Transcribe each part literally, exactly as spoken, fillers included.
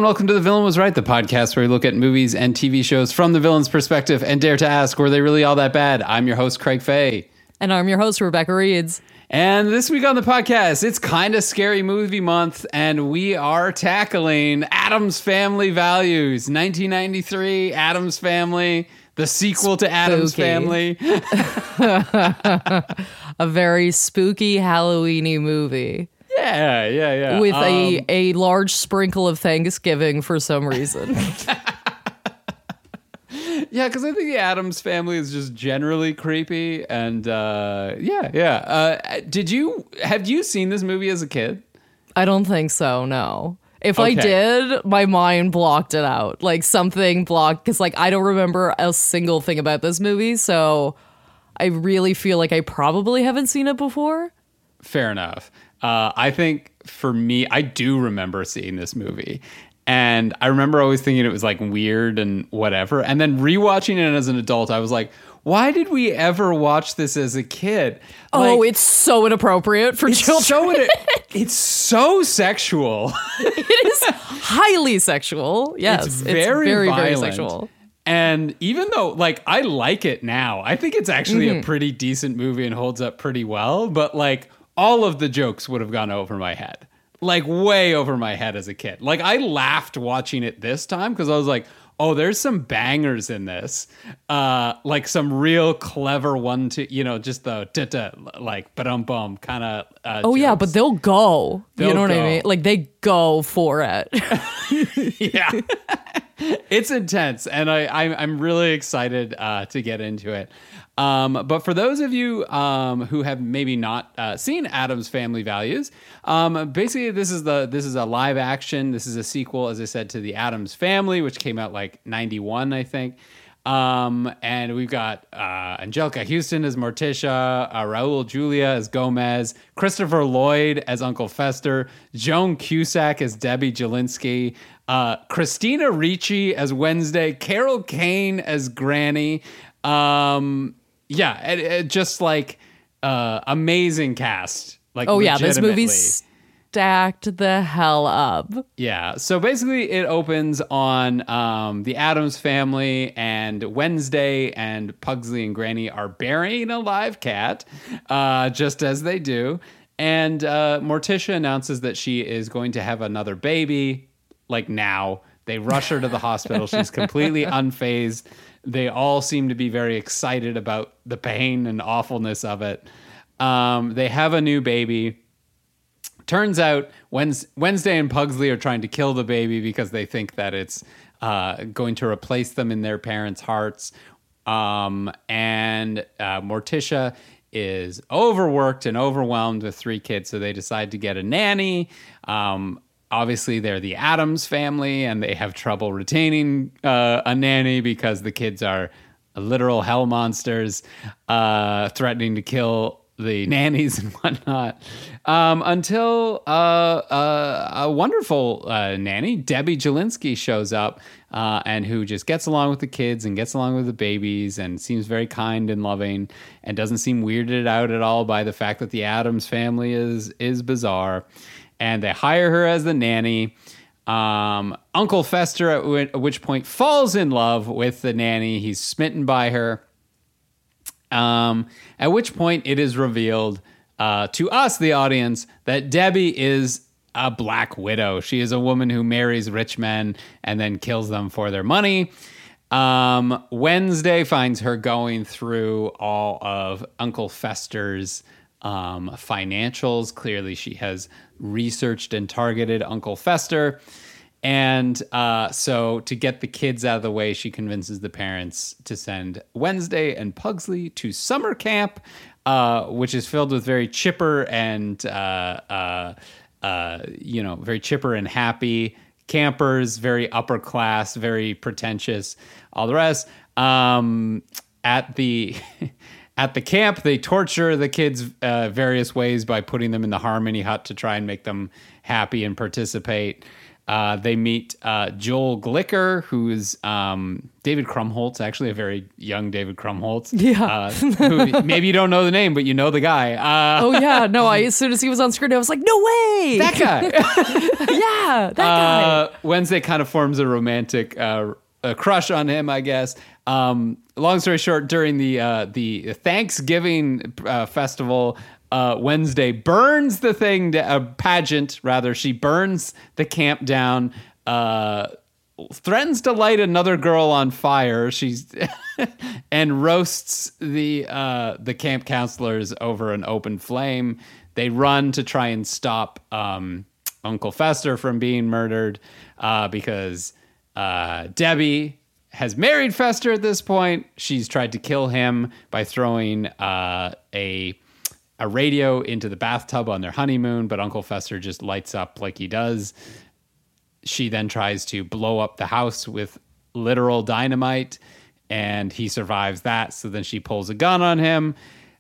and welcome to The Villain Was Right, the podcast where we look at movies and T V shows from the villain's perspective and dare to ask, were they really all that bad? I'm your host, Craig Fay. And I'm your host, Rebecca Reeds. And this week on the podcast, it's kind of scary movie month, and we are tackling Addams Family Values. nineteen ninety-three, Addams Family, the sequel to Addams Family. A very spooky, Halloween-y movie. Yeah, yeah, yeah. With um, a, a large sprinkle of Thanksgiving for some reason. Yeah, because I think the Addams Family is just generally creepy, and uh, yeah, yeah. Uh, did you have you seen this movie as a kid? I don't think so, no. If Okay. I did, my mind blocked it out. Like something blocked, because like I don't remember a single thing about this movie, so I really feel like I probably haven't seen it before. Fair enough. Uh, I think for me, I do remember seeing this movie. And I remember always thinking it was like weird and whatever. And then rewatching it as an adult, I was like, why did we ever watch this as a kid? Oh, Like, it's so inappropriate for it's children. so in- it's so sexual. It is highly sexual. Yes, It's it's very very, very, violent. sexual. And even though, like, I like it now, I think it's actually Mm-hmm. a pretty decent movie and holds up pretty well. But, like, all of the jokes would have gone over my head. Like, way over my head as a kid. Like, I laughed watching it this time because I was like, oh, there's some bangers in this. Uh, like, some real clever one to, you know, just the, da-da, like, ba-dum-bum kind of uh, Oh yeah, jokes. but they'll go. They'll you know what go. I mean? Like they go for it. Yeah. It's intense, and I, I'm, I'm really excited uh, to get into it. Um, but for those of you um, who have maybe not uh, seen Addams Family Values, um, basically this is the this is a live action. This is a sequel, as I said, to the Addams Family, which came out like ninety-one, I think. Um, and we've got uh, Angelica Houston as Morticia, uh, Raul Julia as Gomez, Christopher Lloyd as Uncle Fester, Joan Cusack as Debbie Jelinski, uh, Christina Ricci as Wednesday, Carol Kane as Granny. Um, yeah, it, it just like uh, amazing cast. Like, Oh yeah, this legitimately. movie's stacked the hell up. Yeah. So basically, it opens on um, the Addams Family, and Wednesday and Pugsley and Granny are burying a live cat, uh, just as they do. And uh, Morticia announces that she is going to have another baby, like now. They rush her to the hospital. She's completely unfazed. They all seem to be very excited about the pain and awfulness of it. Um, they have a new baby. Turns out Wednesday and Pugsley are trying to kill the baby because they think that it's uh, going to replace them in their parents' hearts. Um, and uh, Morticia is overworked and overwhelmed with three kids, so they decide to get a nanny. Um, obviously, they're the Addams Family, and they have trouble retaining uh, a nanny because the kids are literal hell monsters, uh, threatening to kill the nannies and whatnot, um, until uh, uh, a wonderful uh, nanny, Debbie Jelinski, shows up uh, and who just gets along with the kids and gets along with the babies and seems very kind and loving and doesn't seem weirded out at all by the fact that the Addams Family is is bizarre. And they hire her as the nanny. Um, Uncle Fester, at, w- at which point, falls in love with the nanny. He's smitten by her. Um, at which point it is revealed uh, to us, the audience, that Debbie is a Black Widow. She is a woman who marries rich men and then kills them for their money. Um, Wednesday finds her going through all of Uncle Fester's um, financials. Clearly, she has researched and targeted Uncle Fester. And uh, so to get the kids out of the way, she convinces the parents to send Wednesday and Pugsley to summer camp, uh, which is filled with very chipper and, uh, uh, uh, you know, very chipper and happy campers, very upper class, very pretentious, all the rest. Um, at the... At the camp, they torture the kids uh, various ways by putting them in the Harmony Hut to try and make them happy and participate. Uh, they meet uh, Joel Glicker, who is um, David Krumholtz, actually a very young David Krumholtz. Yeah. Uh, who, maybe you don't know the name, but you know the guy. Uh, Oh yeah, no. I as soon as he was on screen, I was like, no way. that guy. Yeah, that guy. Uh, Wednesday kind of forms a romantic uh, a crush on him, I guess. Um, long story short, during the uh, the Thanksgiving uh, festival, uh, Wednesday burns the thing, to, uh, pageant rather. She burns the camp down. Uh, threatens to light another girl on fire. She's and roasts the uh, the camp counselors over an open flame. They run to try and stop um, Uncle Fester from being murdered uh, because uh, Debbie has married Fester at this point. She's tried to kill him by throwing uh, a a radio into the bathtub on their honeymoon, but Uncle Fester just lights up like he does. She then tries to blow up the house with literal dynamite, and he survives that. So then she pulls a gun on him.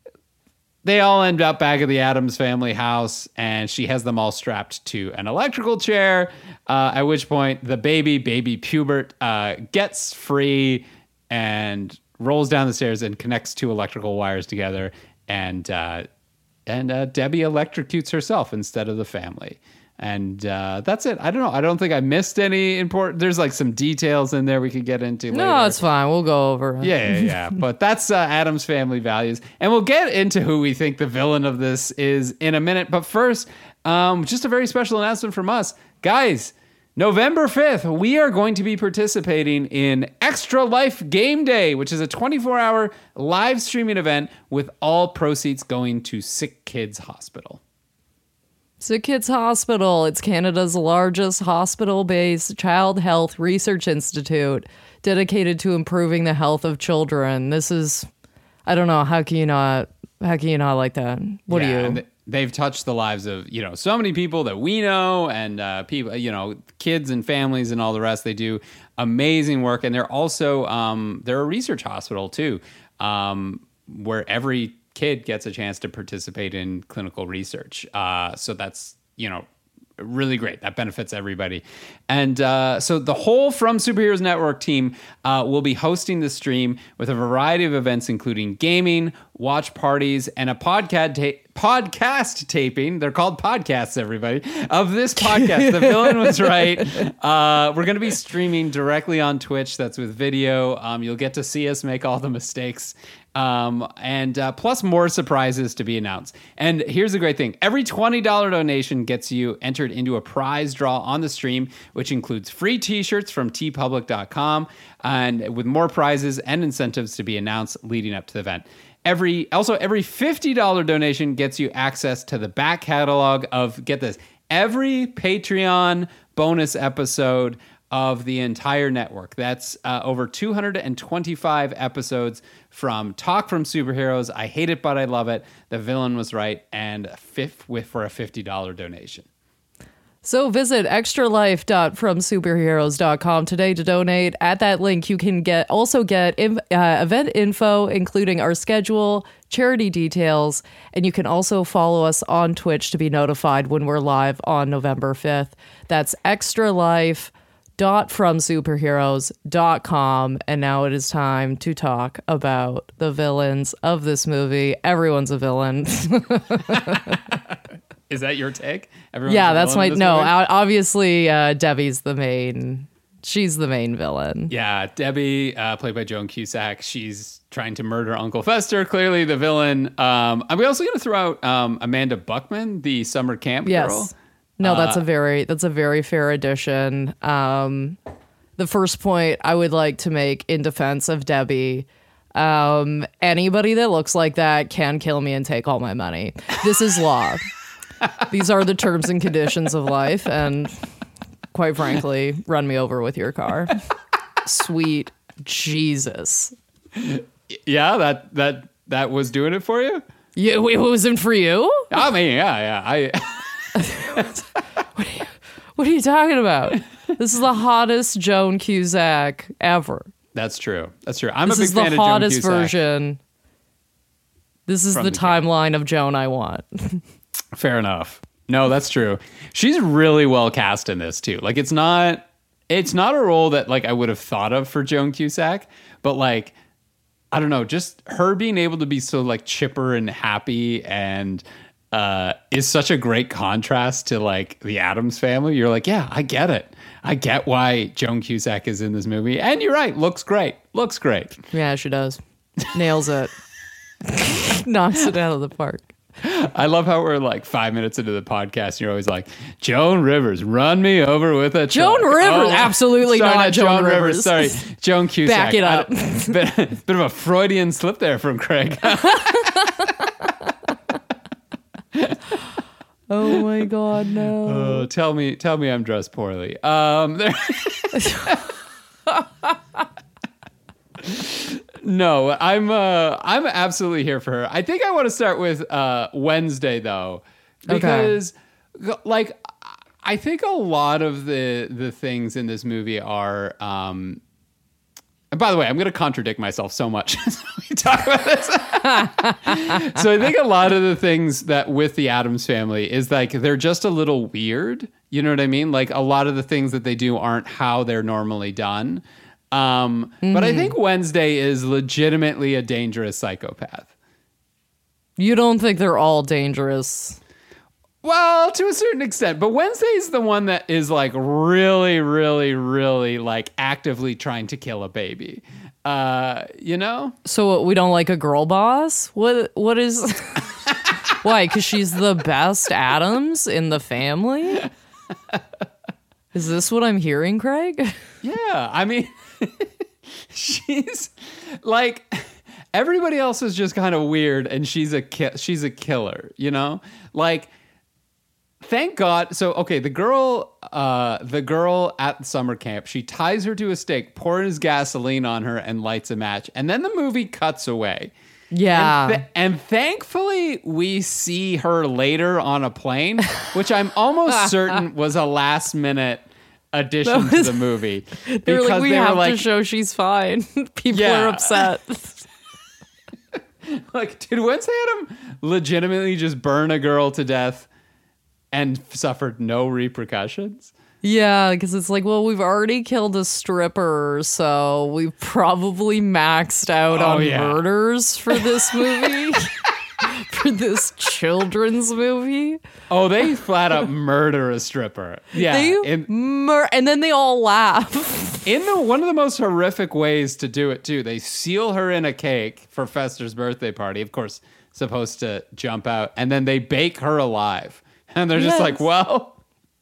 They all end up back at the Addams family house, and she has them all strapped to an electrical chair, uh, at which point the baby, baby Pubert, uh, gets free and rolls down the stairs and connects two electrical wires together, and uh, and uh, Debbie electrocutes herself instead of the family. And uh, that's it. I don't know. I don't think I missed any important. There's like some details in there we could get into later. No, it's fine. We'll go over it. Yeah, yeah, yeah. But that's uh, Addams Family Values. And we'll get into who we think the villain of this is in a minute. But first, um, just a very special announcement from us. Guys, November fifth, we are going to be participating in Extra Life Game Day, which is a twenty-four hour live streaming event with all proceeds going to Sick Kids Hospital. Sick Kids Hospital. It's Canada's largest hospital-based child health research institute dedicated to improving the health of children. This is, I don't know, how can you not, how can you not like that? What yeah, do you? And th- they've touched the lives of, you know, so many people that we know and uh, people, you know, kids and families and all the rest. They do amazing work. And they're also, um, they're a research hospital too, um, where every kid gets a chance to participate in clinical research. Uh, so that's, you know, really great. That benefits everybody. And uh, so the whole From Superheroes Network team uh, will be hosting the stream with a variety of events, including gaming, watch parties, and a podcast ta- podcast taping. They're called podcasts, everybody, of this podcast. The Villain Was Right. Uh, we're going to be streaming directly on Twitch. That's with video. Um, you'll get to see us make all the mistakes. Um, and uh, plus more surprises to be announced. And here's the great thing. Every twenty dollars donation gets you entered into a prize draw on the stream, which includes free t-shirts from t public dot com and with more prizes and incentives to be announced leading up to the event. Every also every fifty dollars donation gets you access to the back catalog of, get this, every Patreon bonus episode of the entire network. That's uh, over two hundred twenty-five episodes from Talk From Superheroes, I Hate It But I Love It, The Villain Was Right, and fifth with for a fifty dollars donation. So visit extra life dot from superheroes dot com today to donate. At that link, you can get also get inv- uh, event info, including our schedule, charity details, and you can also follow us on Twitch to be notified when we're live on November fifth. That's extra life dot from superheroes dot com. And now it is time to talk about the villains of this movie. Everyone's a villain. Is that your take? Everyone's yeah, a that's villain my in this no. movie? o- Obviously, uh, Debbie's the main. She's the main villain. Yeah, Debbie, uh, played by Joan Cusack. She's trying to murder Uncle Fester. Clearly, the villain. Um, are we also going to throw out um, Amanda Buckman, the summer camp Yes. girl? No, that's Uh, a very that's a very fair addition. Um, the first point I would like to make in defense of Debbie. Um, anybody that looks like that can kill me and take all my money. This is law. These are the terms and conditions of life, and quite frankly, run me over with your car. Sweet Jesus. Yeah, that that that was doing it for you. Yeah, it wasn't for you? I mean, yeah, yeah. I What are you talking about? This is the hottest Joan Cusack ever. that's true. That's true. I'm This a big is the fan of Joan hottest Cusack. version. This is From the the timeline of Joan I want. Fair enough. No, that's true. She's really well cast in this too. Like it's not it's not a role that like I would have thought of for Joan Cusack, but like I don't know, just her being able to be so like chipper and happy and uh, is such a great contrast to like the Addams Family. You're like, yeah, I get it. I get why Joan Cusack is in this movie. And you're right, looks great. Looks great. Yeah, she does. Nails it. Knocks it out of the park. I love how we're like five minutes into the podcast. And you're always like, Joan Rivers, run me over with a Joan truck. Rivers, Oh, absolutely sorry, not Joan, Joan Rivers. Sorry, Joan Cusack. Back it up. I- bit, bit of a Freudian slip there from Craig. Oh my God, no. Oh, tell me, tell me, I'm dressed poorly. Um, there. No, I'm uh I'm absolutely here for her. I think I want to start with uh Wednesday though, because okay. like I think a lot of the the things in this movie are um and by the way, I'm going to contradict myself so much as we talk about this. So I think a lot of the things that with the Addams Family is like they're just a little weird. You know what I mean? Like a lot of the things that they do aren't how they're normally done. Um, mm-hmm. But I think Wednesday is legitimately a dangerous psychopath. You don't think they're all dangerous? Well, to a certain extent. But Wednesday is the one that is like really, really, really like actively trying to kill a baby. Uh, you know? So we don't like a girl boss? What? What is... Why? Because she's the best Addams in the family? Is this what I'm hearing, Craig? Yeah, I mean... she's like everybody else is just kind of weird and she's a ki- she's a killer, you know? Like thank God. So okay, the girl uh the girl at summer camp, she ties her to a stake, pours gasoline on her and lights a match. And then the movie cuts away. Yeah. And, th- and thankfully we see her later on a plane, which I'm almost certain was a last minute addition was, to the movie. They were like, we they have like, to show she's fine. People yeah. are upset. Like, did Wednesday Adam legitimately just burn a girl to death and suffered no repercussions? Yeah, because it's like, well, we've already killed a stripper, so we've probably maxed out oh, on yeah. murders for this movie. For this children's movie. Oh, they flat out murder a stripper. Yeah. They in, mur- and then they all laugh. In the one of the most horrific ways to do it, too. They seal her in a cake for Fester's birthday party. Of course, supposed to jump out. And then they bake her alive. And they're just yes. like, well,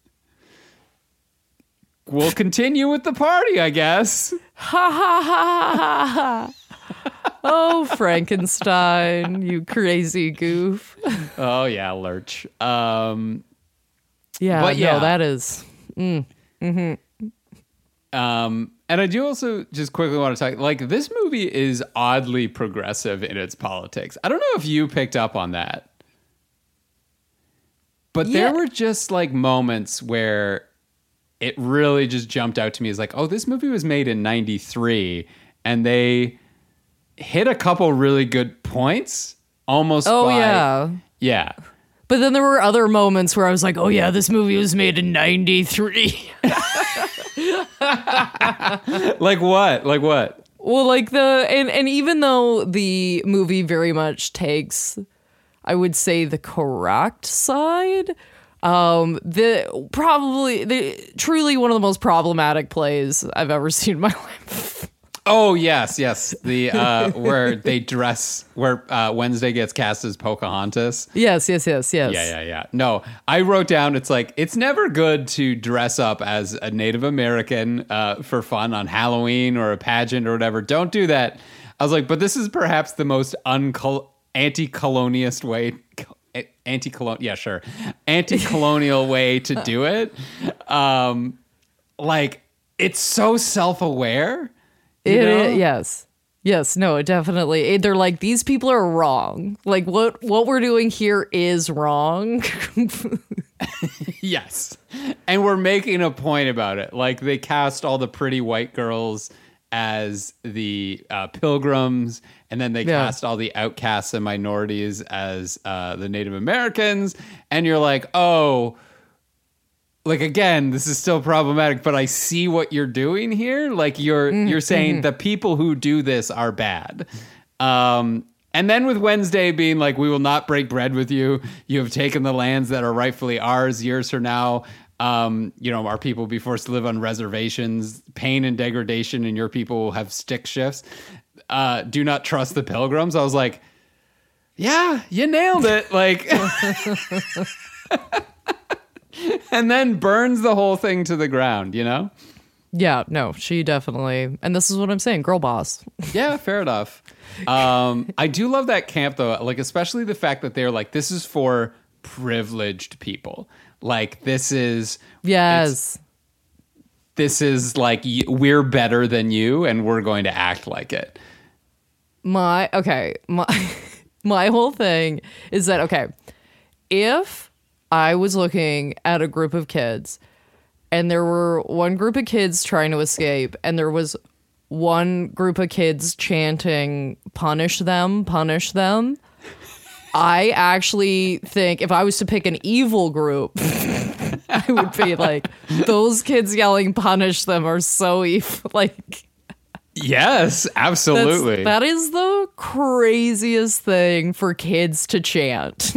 we'll continue with the party, I guess. Ha ha ha ha ha. Oh, Frankenstein, you crazy goof. Oh, yeah, Lurch. Um, yeah, but yeah, no, that is. Mm, mm-hmm. Um, and I do also just quickly want to talk, like, this movie is oddly progressive in its politics. I don't know if you picked up on that. But yeah. there were just, like, moments where it really just jumped out to me as, like, oh, this movie was made in ninety-three, and they... hit a couple really good points almost oh by, yeah yeah but then there were other moments where I was like, oh yeah, this movie was made in ninety-three. Like what like what well like the and and even though the movie very much takes, I would say, the correct side, um the probably the truly one of the most problematic plays I've ever seen in my life. Oh yes, yes. The uh, where they dress, where uh, Wednesday gets cast as Pocahontas. Yes, yes, yes, yes. Yeah, yeah, yeah. No, I wrote down. It's like it's never good to dress up as a Native American uh, for fun on Halloween or a pageant or whatever. Don't do that. I was like, but this is perhaps the most uncol- anti-colonialist way. Anti-colonial, yeah, sure. Anti-colonial way to do it. Um, like it's so self-aware. You it, know? it yes yes no it definitely it, they're like, these people are wrong, like what what we're doing here is wrong. Yes, and we're making a point about it. Like they cast all the pretty white girls as the uh, Pilgrims, and then they Yeah. cast all the outcasts and minorities as uh, the Native Americans, and you're like, oh, like, again, this is still problematic, but I see what you're doing here. Like, you're Mm-hmm. you're saying the people who do this are bad. Um, and then with Wednesday being like, we will not break bread with you. You have taken the lands that are rightfully ours. Years from now, um, you know, our people will be forced to live on reservations. Pain and degradation, and your people will have stick shifts. Uh, do not trust the Pilgrims. I was like, yeah, you nailed it. Like... And then burns the whole thing to the ground, you know? Yeah, no, she definitely. And this is what I'm saying, girl boss. Yeah, fair enough. Um, I do love that camp, though. Like, especially the fact that they're like, this is for privileged people. Like, this is... Yes. This is like, y- we're better than you, and we're going to act like it. My, okay, my, my whole thing is that, okay, if I was looking at a group of kids and there were one group of kids trying to escape and there was one group of kids chanting, punish them, punish them, I actually think if I was to pick an evil group, I would be like, those kids yelling punish them are so evil. Like, Yes, absolutely. that's, that is the craziest thing for kids to chant.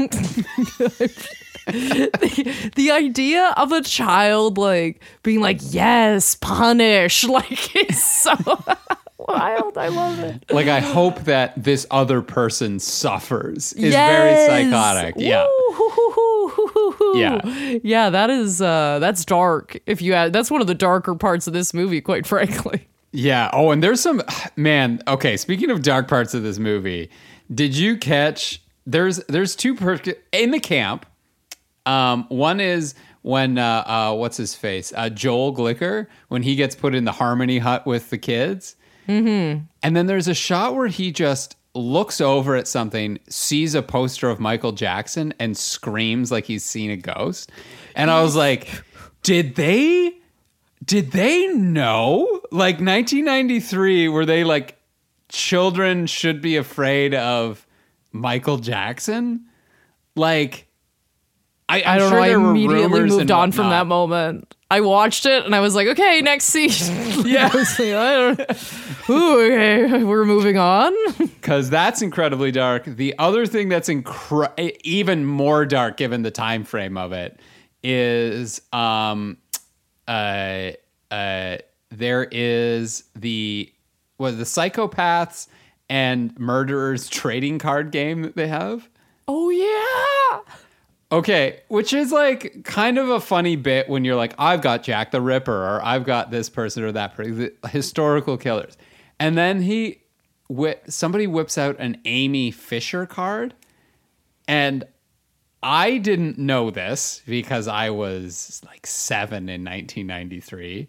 the, the idea of a child like being like, yes, punish, like, is so wild. I love it. Like, I hope that this other person suffers is Yes. very psychotic. Yeah. Woo-hoo-hoo-hoo-hoo-hoo. Yeah. Yeah, that is uh that's dark. If you add, that's one of the darker parts of this movie, quite frankly. Yeah. Oh, and there's some, man. Okay. Speaking of dark parts of this movie, did you catch? There's there's two per in the camp. Um, one is when uh, uh, what's his face, uh, Joel Glicker, when he gets put in the Harmony Hut with the kids, mm-hmm. and then there's a shot where he just looks over at something, sees a poster of Michael Jackson, and screams like he's seen a ghost. And I was like, did they? Did they know? Like nineteen ninety-three, were they like, children should be afraid of Michael Jackson? Like, I, I'm I don't sure know. I there were immediately rumors moved and on from that whatnot. moment. I watched it and I was like, okay, next scene. Yeah. I was like, I don't, ooh, okay, we're moving on. Because that's incredibly dark. The other thing that's incre- even more dark, given the time frame of it, is um, uh, uh, there is the what the psychopaths and murderers trading card game that they have. Oh yeah. Okay, which is like kind of a funny bit when you're like, I've got Jack the Ripper, or I've got this person or that person, the historical killers. And then he, whi- somebody whips out an Amy Fisher card. And I didn't know this because I was like seven in nineteen ninety-three,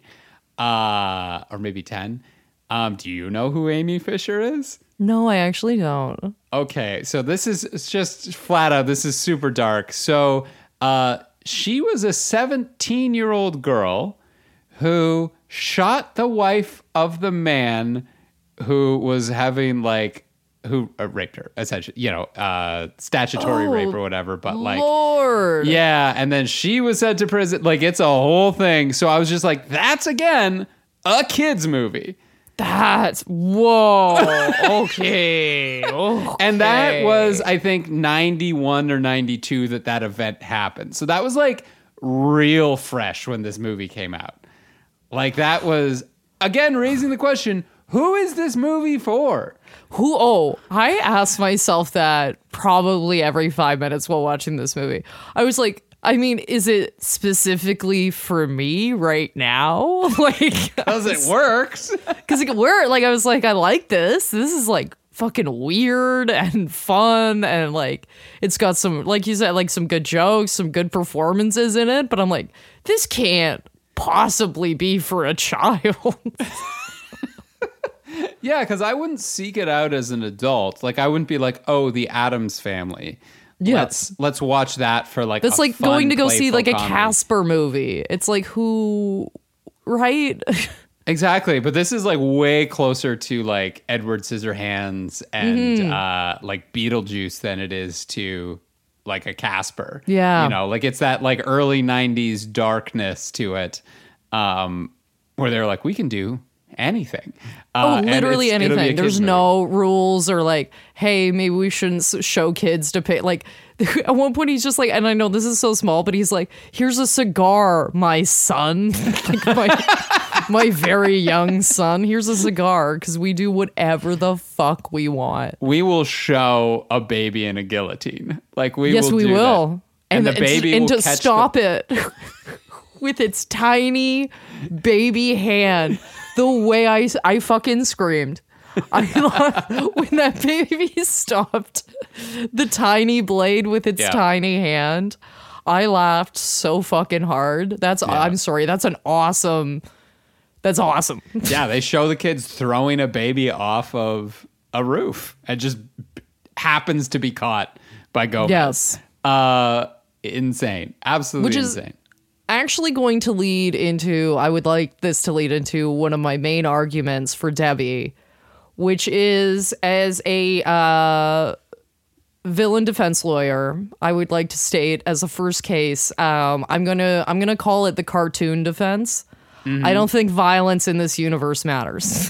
uh, or maybe ten. Um, do you know who Amy Fisher is? No, I actually don't. Okay, so this is it's just flat out. This is super dark. So uh, she was a seventeen-year-old girl who shot the wife of the man who was having like who uh, raped her, essentially. You know, uh, statutory Oh, rape or whatever. But like, Lord. yeah, and then she was sent to prison. Like, it's a whole thing. So I was just like, that's again a kids movie. That's whoa. Okay. okay. And that was, I think, ninety-one or ninety-two that that event happened. So that was like real fresh when this movie came out. Like, that was, again, raising the question, who is this movie for? Who? Oh, I asked myself that probably every five minutes while watching this movie. I was like, I mean, is it specifically for me right now? Like, Because it works. Because it worked. Like, I was like, I like this. This is like fucking weird and fun. And like, it's got some, like you said, like some good jokes, some good performances in it. But I'm like, this can't possibly be for a child. Yeah, because I wouldn't seek it out as an adult. Like, I wouldn't be like, oh, the Addams Family. Yeah. Let's let's watch that for like That's a like fun, going to go see playful like a comedy. Casper movie. It's like, who, right? Exactly, but this is like way closer to like Edward Scissorhands and Mm-hmm. uh, like Beetlejuice than it is to like a Casper. Yeah. You know, like it's that like early nineties darkness to it, um, where they're like, we can do anything. Oh, Uh, and literally it's- it'll be a anything. kid's There's movie. no rules or like, hey, maybe we shouldn't s- show kids to pay. Like, at one point, he's just like, and I know this is so small, but he's like, here's a cigar, my son. Like, my, my very young son. Here's a cigar because we do whatever the fuck we want. We will show a baby in a guillotine. Like we Yes, will we do will. that. And, the it's- baby and will to catch stop the- it with its tiny baby hand. The way I, I fucking screamed. I when that baby stopped the tiny blade with its Yeah. tiny hand, I laughed so fucking hard. That's I'm sorry. That's an awesome. That's awesome. Yeah, they show the kids throwing a baby off of a roof and just happens to be caught by Gomez. Yes. Uh, insane. Absolutely Which is- insane. Actually going to lead into I would like this to lead into one of my main arguments for Debbie, which is as a uh, villain defense lawyer, I would like to state as a first case, um, I'm gonna I'm gonna call it the cartoon defense. I don't think violence in this universe matters.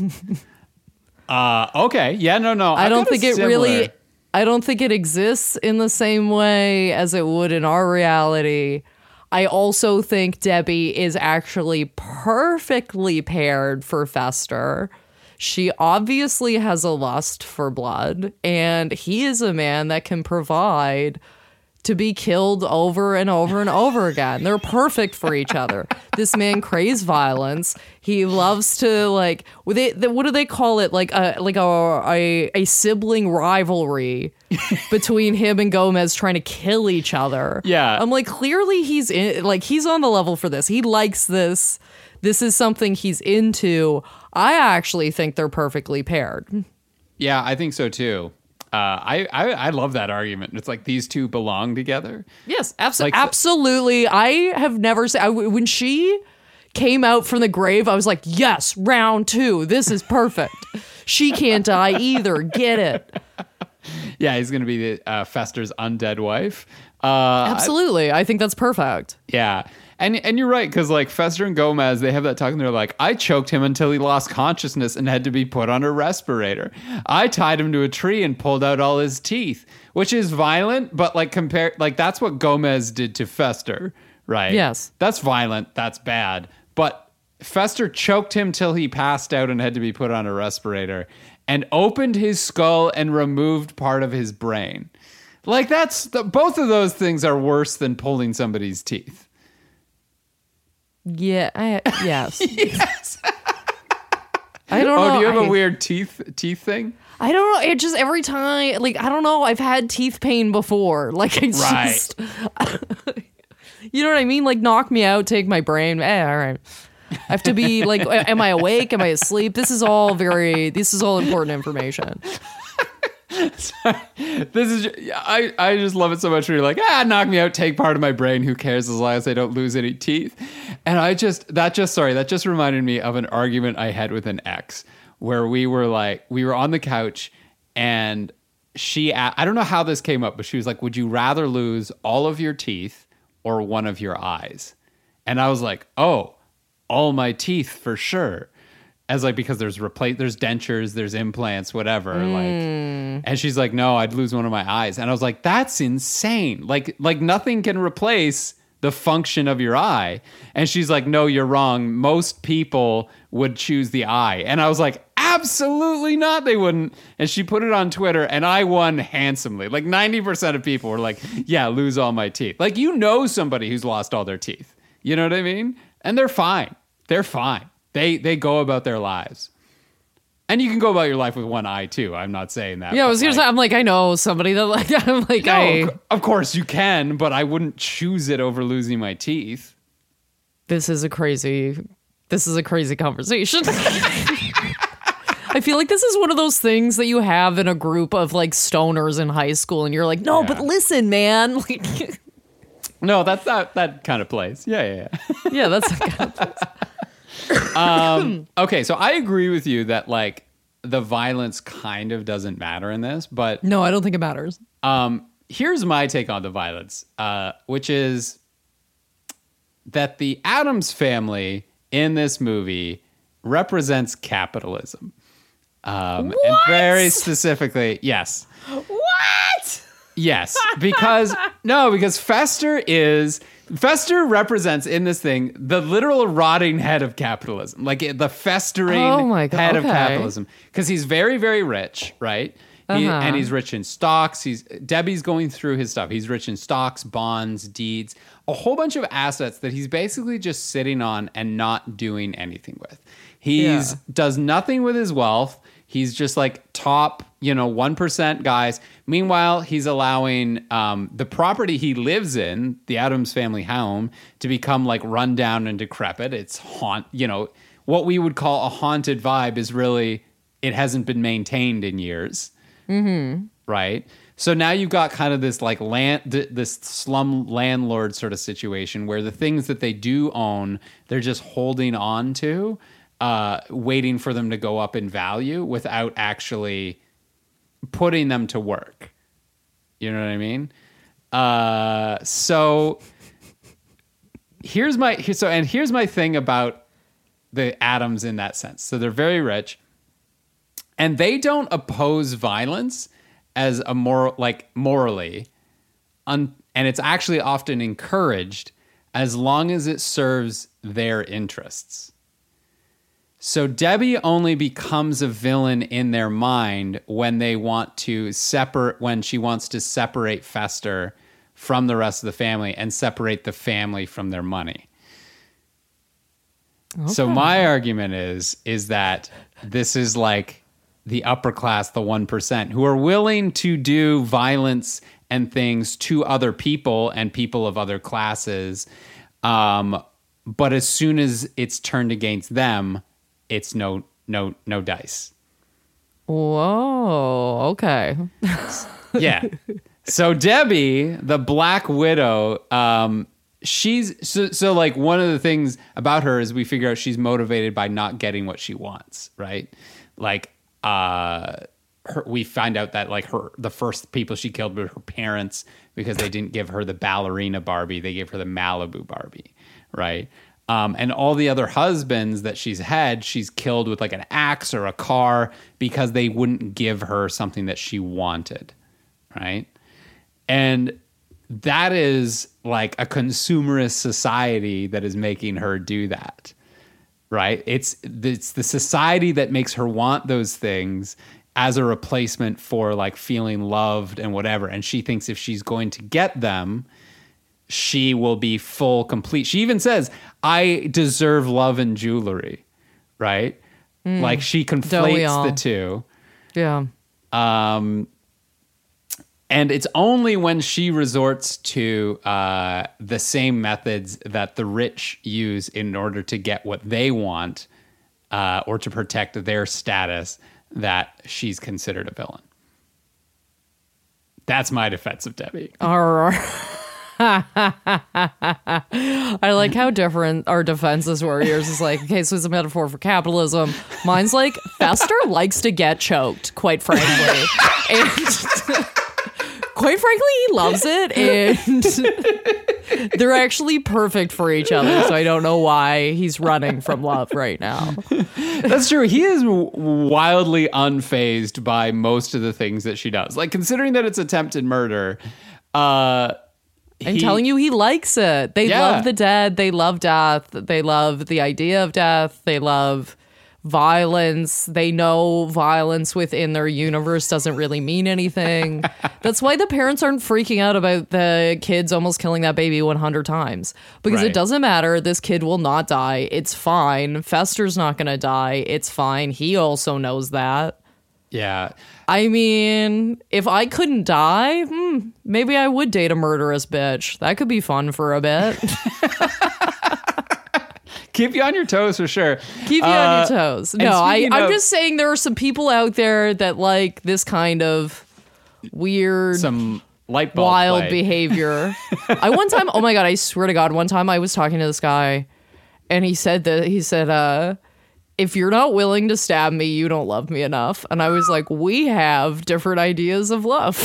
Uh, okay. Yeah, no, no. I I've don't got a think it similar- really I don't think it exists in the same way as it would in our reality. I also think Debbie is actually perfectly paired for Fester. She obviously has a lust for blood, and he is a man that can provide to be killed over and over and over again. They're perfect for each other. This man craves violence. He loves to like what they what do they call it? Like a like a a, a sibling rivalry between him and Gomez trying to kill each other. Yeah. I'm like clearly he's in like he's on the level for this. He likes this. This is something he's into. I actually think they're perfectly paired. Yeah, I think so too. Uh, I, I I love that argument. It's like these two belong together. Yes, abso- Like- absolutely. I have never seen I, when she came out from the grave. I was like, yes, round two. This is perfect. She can't die either. Get it? Yeah, he's gonna be the uh, Fester's undead wife. Uh, Absolutely. I think that's perfect. Yeah. And and you're right, because like Fester and Gomez, they have that talk and they're like, I choked him until he lost consciousness and had to be put on a respirator. I tied him to a tree and pulled out all his teeth, which is violent, but like compare like that's what Gomez did to Fester, right? Yes. That's violent, that's bad. But Fester choked him till he passed out and had to be put on a respirator and opened his skull and removed part of his brain. Like that's the, both of those things are worse than pulling somebody's teeth. Yeah. I, yes. Yes. I don't know. Oh, do you have I, a weird teeth teeth thing? I don't know. It just every time, like, I don't know. I've had teeth pain before. Like, it's Right. just, you know what I mean? Like, knock me out, take my brain. Eh, all right. I have to be like, am I awake? Am I asleep? This is all very, this is all important information. This is ju- I I just love it so much. Where you're like, ah, knock me out, take part of my brain. Who cares as long as I don't lose any teeth? And I just that just sorry that just reminded me of an argument I had with an ex where we were like we were on the couch and she a- I don't know how this came up, but she was like, would you rather lose all of your teeth or one of your eyes? And I was like, oh, all my teeth for sure. As like because there's replace there's dentures, there's implants, whatever. Like, and she's like, no, I'd lose one of my eyes. And I was like, that's insane. Like, like nothing can replace the function of your eye. And she's like, no, you're wrong. Most people would choose the eye. And I was like, absolutely not. They wouldn't. And she put it on Twitter, and I won handsomely. Like ninety percent of people were like, yeah, lose all my teeth. Like you know somebody who's lost all their teeth. You know what I mean? And they're fine. They're fine. They they go about their lives. And you can go about your life with one eye too. I'm not saying that. Yeah, I but, was gonna like, say, I'm like, I know somebody that like, I'm like, no, I. of- of course you can, but I wouldn't choose it over losing my teeth. This is a crazy, this is a crazy conversation. I feel like this is one of those things that you have in a group of like stoners in high school, and you're like, no, Yeah. but listen, man. Like, No, that's not that kind of place. Yeah, yeah, yeah. yeah, that's. Um, okay, so I agree with you that like the violence kind of doesn't matter in this, but No, I don't think it matters. um, here's my take on the violence, uh, which is that the Addams family in this movie represents capitalism. Um, and very specifically, yes. What? Yes, because no, because Fester is Fester represents in this thing the literal rotting head of capitalism, like it- the festering Oh my God, head of okay. capitalism. Because he's very, very rich, right? He, Uh-huh. and he's rich in stocks. He's Debbie's going through his stuff. He's rich in stocks, bonds, deeds, a whole bunch of assets that he's basically just sitting on and not doing anything with. He's Yeah. does nothing with his wealth. He's just like top, you know, one percent guys. Meanwhile, he's allowing um, the property he lives in, the Addams family home, to become like run down and decrepit. It's haunt, you know, what we would call a haunted vibe is really, it hasn't been maintained in years. Mm-hmm. Right. So now you've got kind of this like land, th- this slum landlord sort of situation where the things that they do own, they're just holding on to. Uh, waiting for them to go up in value without actually putting them to work. You know what I mean? Uh, so here's my here, so and here's my thing about the Addams in that sense. So they're very rich, and they don't oppose violence as a moral, like morally, un, and it's actually often encouraged as long as it serves their interests. So Debbie only becomes a villain in their mind when they want to separate, when she wants to separate Fester from the rest of the family and separate the family from their money. Okay. So my argument is, is that this is like the upper class, the one percent, who are willing to do violence and things to other people and people of other classes. Um, but as soon as it's turned against them, it's no, no, no dice. Whoa. Okay. Yeah. So Debbie, the Black Widow, um, she's so, so like one of the things about her is we figure out she's motivated by not getting what she wants, right? Like, uh, her, we find out that like her, the first people she killed were her parents because they didn't give her the ballerina Barbie. They gave her the Malibu Barbie, right? Um, and all the other husbands that she's had, she's killed with like an axe or a car because they wouldn't give her something that she wanted, right? And that is like a consumerist society that is making her do that, right? It's it's the society that makes her want those things as a replacement for like feeling loved and whatever. And she thinks if she's going to get them, she will be full, complete. She even says, I deserve love and jewelry, right? Mm. Like she conflates the two. Yeah. Um, and it's only when she resorts to uh, the same methods that the rich use in order to get what they want uh, or to protect their status that she's considered a villain. That's my defense of Debbie. All right. I like how different our defenses were. Yours is like, okay, so it's a metaphor for capitalism. Mine's like, Fester likes to get choked, quite frankly. And quite frankly, he loves it. And they're actually perfect for each other. So I don't know why he's running from love right now. That's true. He is wildly unfazed by most of the things that she does. Like, considering that it's attempted murder, uh, I'm he, telling you, he likes it. They yeah. love the dead. They love death. They love the idea of death. They love violence. They know violence within their universe doesn't really mean anything. That's why the parents aren't freaking out about the kids almost killing that baby one hundred times. Because right. it doesn't matter. This kid will not die. It's fine. Fester's not going to die. It's fine. He also knows that. Yeah. I mean, if I couldn't die, hmm, maybe I would date a murderous bitch. That could be fun for a bit. Keep you on your toes for sure. Keep you uh, on your toes. No, I, I'm of, just saying there are some people out there that like this kind of weird, some light bulb wild play. behavior. I one time, oh my God, I swear to God, one time I was talking to this guy and he said that he said, uh, if you're not willing to stab me, you don't love me enough. And I was like, we have different ideas of love.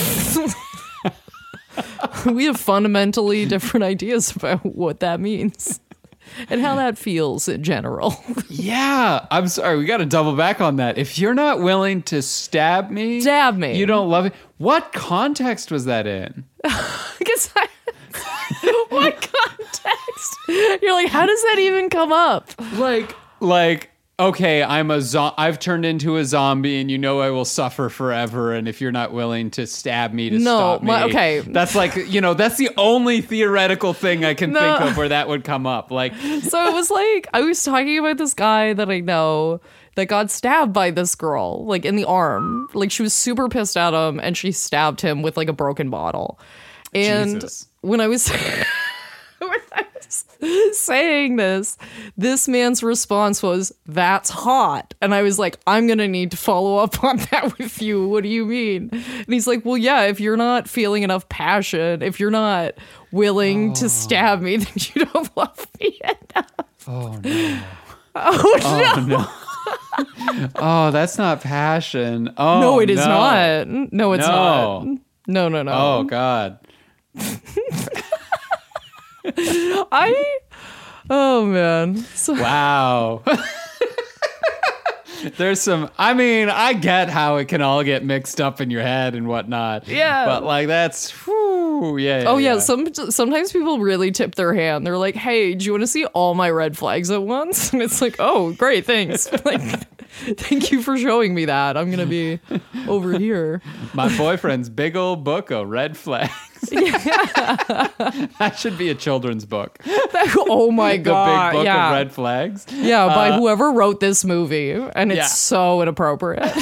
We have fundamentally different ideas about what that means and how that feels in general. Yeah, I'm sorry. We got to double back on that. If you're not willing to stab me, Stab me. you don't love me. What context was that in? Because I, what context? You're like, how does that even come up? Like, like, okay, I'm a zo- I've turned into a zombie, and you know I will suffer forever. And if you're not willing to stab me to No, stop me, my- okay. that's like, you know, that's the only theoretical thing I can No. think of where that would come up. Like, So it was like, I was talking about this guy that I know that got stabbed by this girl, like in the arm. Like she was super pissed at him and she stabbed him with like a broken bottle. And Jesus. when I was when I was saying this, this man's response was, "That's hot." And I was like, I'm going to need to follow up on that with you. What do you mean? And he's like, well, yeah, if you're not feeling enough passion, if you're not willing to stab me, then you don't love me enough. oh no, Oh, oh no. no, oh that's not passion. Oh No, it is no. not. No, it's No. not. No, no, no. Oh God. I. Oh man. So, Wow. There's some, I mean, I get how it can all get mixed up in your head and whatnot. Yeah. But like that's, whew, yeah, yeah. oh yeah. Some sometimes people really tip their hand. They're like, "Hey, do you want to see all my red flags at once?" And it's like, "Oh, great, thanks. Like, thank you for showing me that. I'm gonna be over here." My boyfriend's big old book of red flags. That should be a children's book. Oh my The god. big book yeah. of red flags. Yeah, by whoever wrote this movie, and it's yeah. so inappropriate.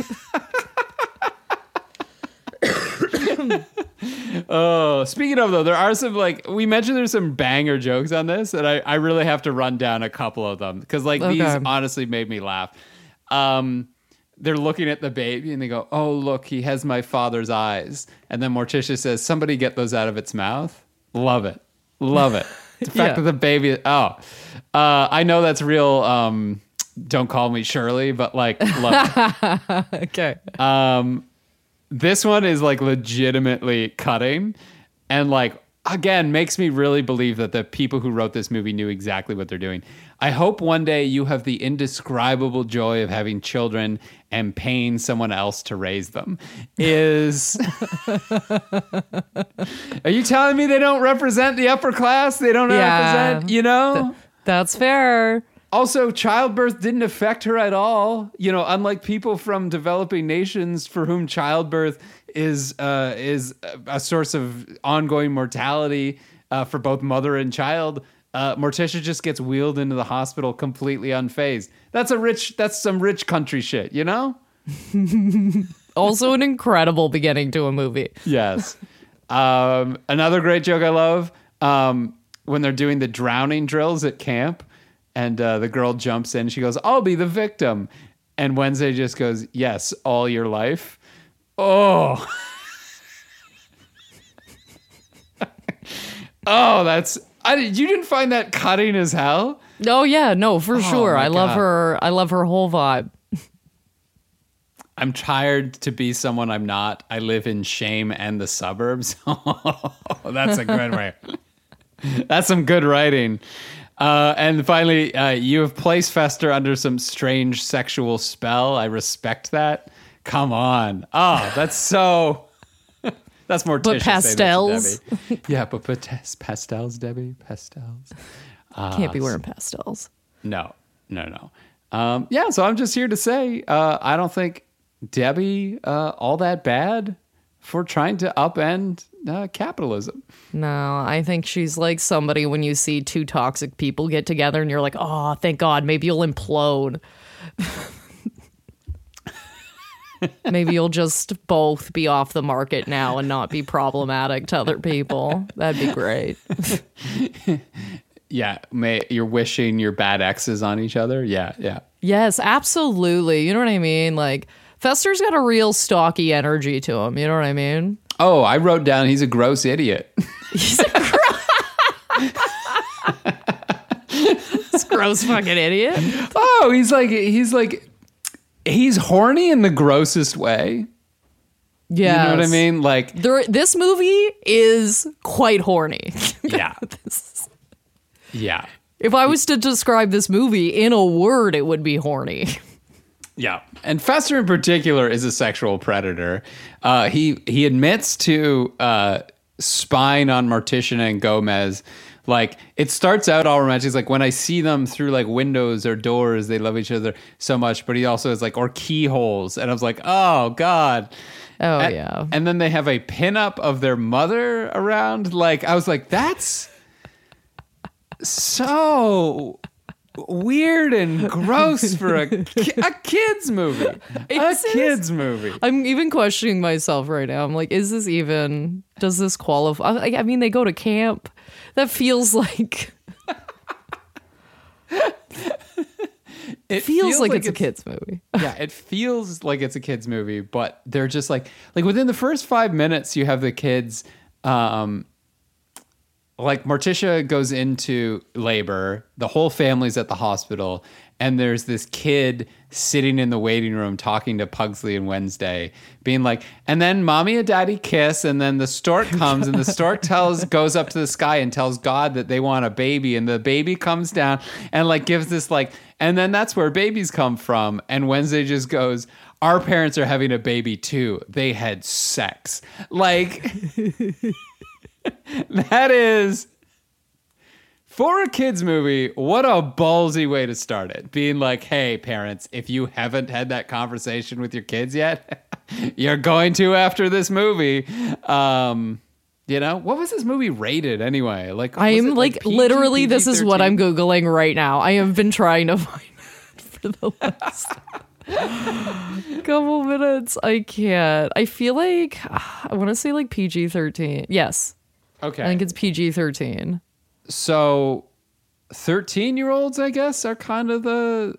Oh, speaking of though, there are some like we mentioned there's some banger jokes on this, and I, I really have to run down a couple of them because like Okay. these honestly made me laugh. Um, they're looking at the baby and they go, "Oh look, he has my father's eyes," and then Morticia says, "Somebody get those out of its mouth." Love it, love it. The fact Yeah. that the baby, oh, uh, I know that's real. Um, don't call me Shirley, but like, love it. Okay. Um, this one is like legitimately cutting and like, again, makes me really believe that the people who wrote this movie knew exactly what they're doing. I hope one day you have the indescribable joy of having children and paying someone else to raise them. Is are you telling me they don't represent the upper class? They don't Yeah. represent, you know? That's fair. Also, childbirth didn't affect her at all. You know, unlike people from developing nations for whom childbirth is uh, is a source of ongoing mortality uh, for both mother and child, uh, Morticia just gets wheeled into the hospital completely unfazed. That's a rich. That's some rich country shit, you know? Also, an incredible beginning to a movie. Yes. Um, another great joke I love um, when they're doing the drowning drills at camp. And uh, the girl jumps in. She goes, "I'll be the victim." And Wednesday just goes, "Yes, all your life." Oh. Oh, that's... I, you didn't find that cutting as hell? Oh yeah, no, for sure. my I love God. her. I love her whole vibe. I'm tired to be someone I'm not. I live in shame and the suburbs. Oh, that's a good way. That's some good writing. Uh, and finally, uh, you have placed Fester under some strange sexual spell. I respect that. Come on. Oh, that's so... That's more But pastels. Yeah, but pates- pastels, Debbie. Pastels. Uh, Can't be wearing pastels. No, no, no. Um, yeah, so I'm just here to say uh, I don't think Debbie uh, all that bad for trying to upend uh, capitalism. No, I think she's like somebody when you see two toxic people get together and you're like, oh, thank God, maybe you'll implode. Maybe you'll just both be off the market now and not be problematic to other people. That'd be great. Yeah, may, you're wishing your bad exes on each other. Yeah, yeah. Yes, absolutely. You know what I mean? Like, Fester's got a real stocky energy to him. You know what I mean? Oh, I wrote down he's a gross idiot. He's a gross. Gross fucking idiot. Oh, he's like, he's like, he's horny in the grossest way. Yeah. You know what I mean? Like, there, this movie is quite horny. yeah. This- Yeah. if I was to describe this movie in a word, it would be horny. Yeah. And Fester in particular is a sexual predator. Uh, he he admits to uh, spying on Morticia and Gomez. Like, it starts out all romantic. He's like, when I see them through like windows or doors, they love each other so much. But he also is like, or keyholes. And I was like, oh, God. Oh, and, yeah. And then they have a pinup of their mother around. Like, I was like, that's so weird and gross for a, ki- a kid's movie. It's- a kid's movie. I'm even questioning myself right now. I'm like, is this even, does this qualify? I, I mean, they go to camp. That feels like, It feels, like, it's, a kid's movie. Yeah, it feels like it's a kid's movie, but they're just like, like within the first five minutes, you have the kids, um, like Morticia goes into labor, the whole family's at the hospital, and there's this kid sitting in the waiting room talking to Pugsley and Wednesday, being like, and then mommy and daddy kiss, and then the stork comes, and the stork tells, goes up to the sky and tells God that they want a baby, and the baby comes down and like gives this like, and then that's where babies come from, and Wednesday just goes, our parents are having a baby too. They had sex. Like... That is, for a kid's movie, what a ballsy way to start it. Being like, hey, parents, if you haven't had that conversation with your kids yet, you're going to after this movie. Um, you know, what was this movie rated anyway? Like, I am like, P G, literally, this is what I'm P G thirteen? Googling right now. I have been trying to find it for the last couple minutes. I can't. I feel like, I want to say like P G thirteen. Yes. Okay. I think it's P G thirteen. So thirteen year olds, I guess, are kind of the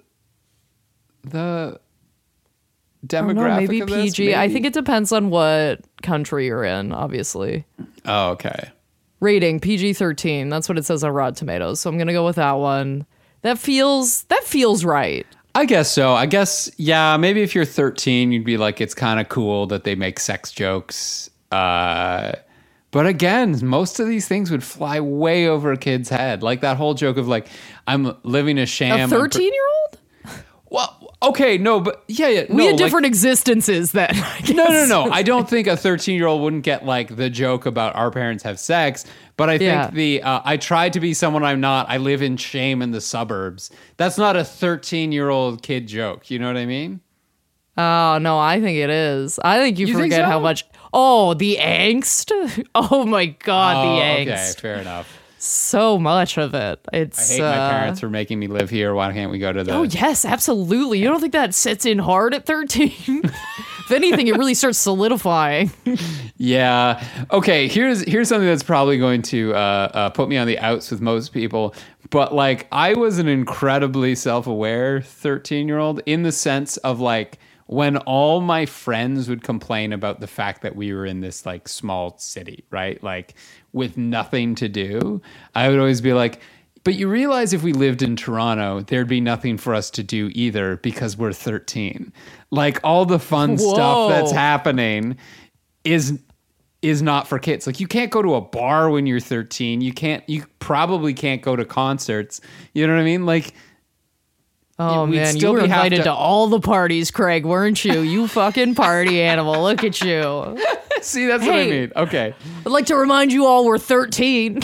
the demographic Oh, no, maybe of this, P G. I maybe? think it depends on what country you're in, obviously. Oh, okay. Rating P G thirteen. That's what it says on Rotten Tomatoes. So I'm going to go with that one. That feels that feels right. I guess so. I guess, yeah, maybe if you're thirteen, you'd be like, it's kind of cool that they make sex jokes. Uh, but again, most of these things would fly way over a kid's head. Like that whole joke of like, I'm living a sham. A I'm pre- thirteen year old? Well, okay, no, but yeah, yeah. We no, had like- different existences then. I No, no, guess. no. I don't think a thirteen-year-old wouldn't get like the joke about our parents have sex, but I think Yeah. the uh, I tried to be someone I'm not. I live in shame in the suburbs. That's not a thirteen-year-old kid joke. You know what I mean? Oh, no, I think it is. I think you, You think forget so? how much. Oh, the angst. Oh, my God, Oh, the okay, angst. fair enough. So much of it. I It's. hate my uh, parents for making me live here. Why can't we go to the? Oh, yes, absolutely. You don't think that sits in hard at thirteen? If anything, it really starts solidifying. Yeah. Okay. Here's here's something that's probably going to uh, uh, put me on the outs with most people. But like, I was an incredibly self-aware thirteen-year-old in the sense of like when all my friends would complain about the fact that we were in this like small city, right? Like with nothing to do, I would always be like, but you realize if we lived in Toronto, there'd be nothing for us to do either because we're thirteen. Like all the fun Whoa. stuff that's happening is is not for kids. Like you can't go to a bar when you're thirteen. You can't you probably can't go to concerts. You know what I mean? Like Oh, we'd man, you still were be have invited to... to- all the parties, Craig, weren't you? You fucking party animal. Look at you. see, that's what I Hey. mean. Okay. I'd like to remind you all we're thirteen.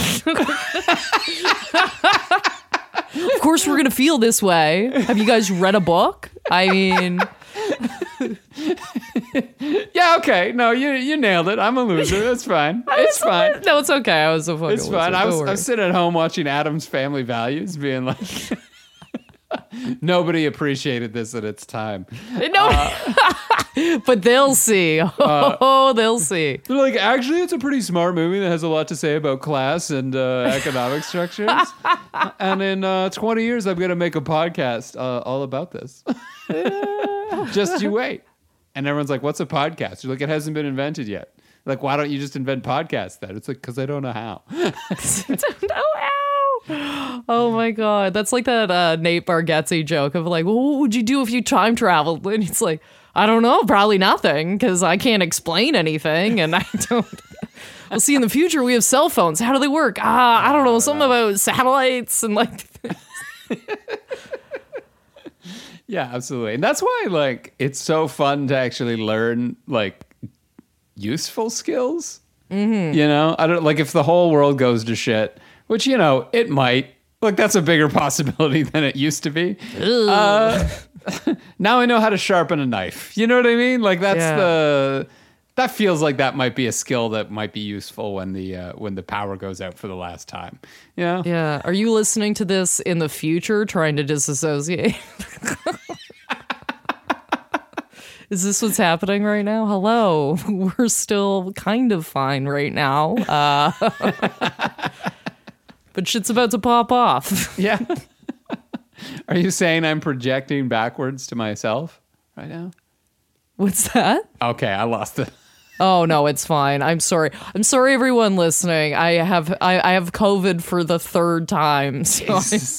Of course, we're going to feel this way. Have you guys read a book? I mean, Yeah, okay. No, you you nailed it. I'm a loser. That's fine. It's fine. no, it's okay. I was a fucking It's fine. loser. I Don't was I worry. was sitting at home watching Adam's Family Values, being like, nobody appreciated this at its time. No, but they'll see. Oh, they'll see. They're like, actually, it's a pretty smart movie that has a lot to say about class and uh, economic structures. And in uh, twenty years, I'm going to make a podcast uh, all about this. Just you wait. And everyone's like, what's a podcast? You're like, it hasn't been invented yet. Like, why don't you just invent podcasts then? It's like, because I don't know how. Don't know how. Oh my god, that's like that uh, Nate Bargatze joke of like, well, what would you do if you time traveled? And he's like, I don't know, probably nothing, because I can't explain anything, and I don't. We'll see in the future. We have cell phones. How do they work? Ah, I don't know. Something about satellites and like. Yeah, absolutely, and that's why like it's so fun to actually learn like useful skills. Mm-hmm. You know, I don't like if the whole world goes to shit, which you know it might. Like that's a bigger possibility than it used to be. Uh, now I know how to sharpen a knife. You know what I mean? Like that's Yeah. the that feels like that might be a skill that might be useful when the uh, when the power goes out for the last time. You know? Yeah. Are you listening to this in the future, trying to disassociate? Is this what's happening right now? Hello. We're still kind of fine right now. Uh, but shit's about to pop off. Yeah. Are you saying I'm projecting backwards to myself right now? What's that? Okay, I lost it. Oh no, it's fine. I'm sorry. I'm sorry, everyone listening. I have I, I have COVID for the third time. So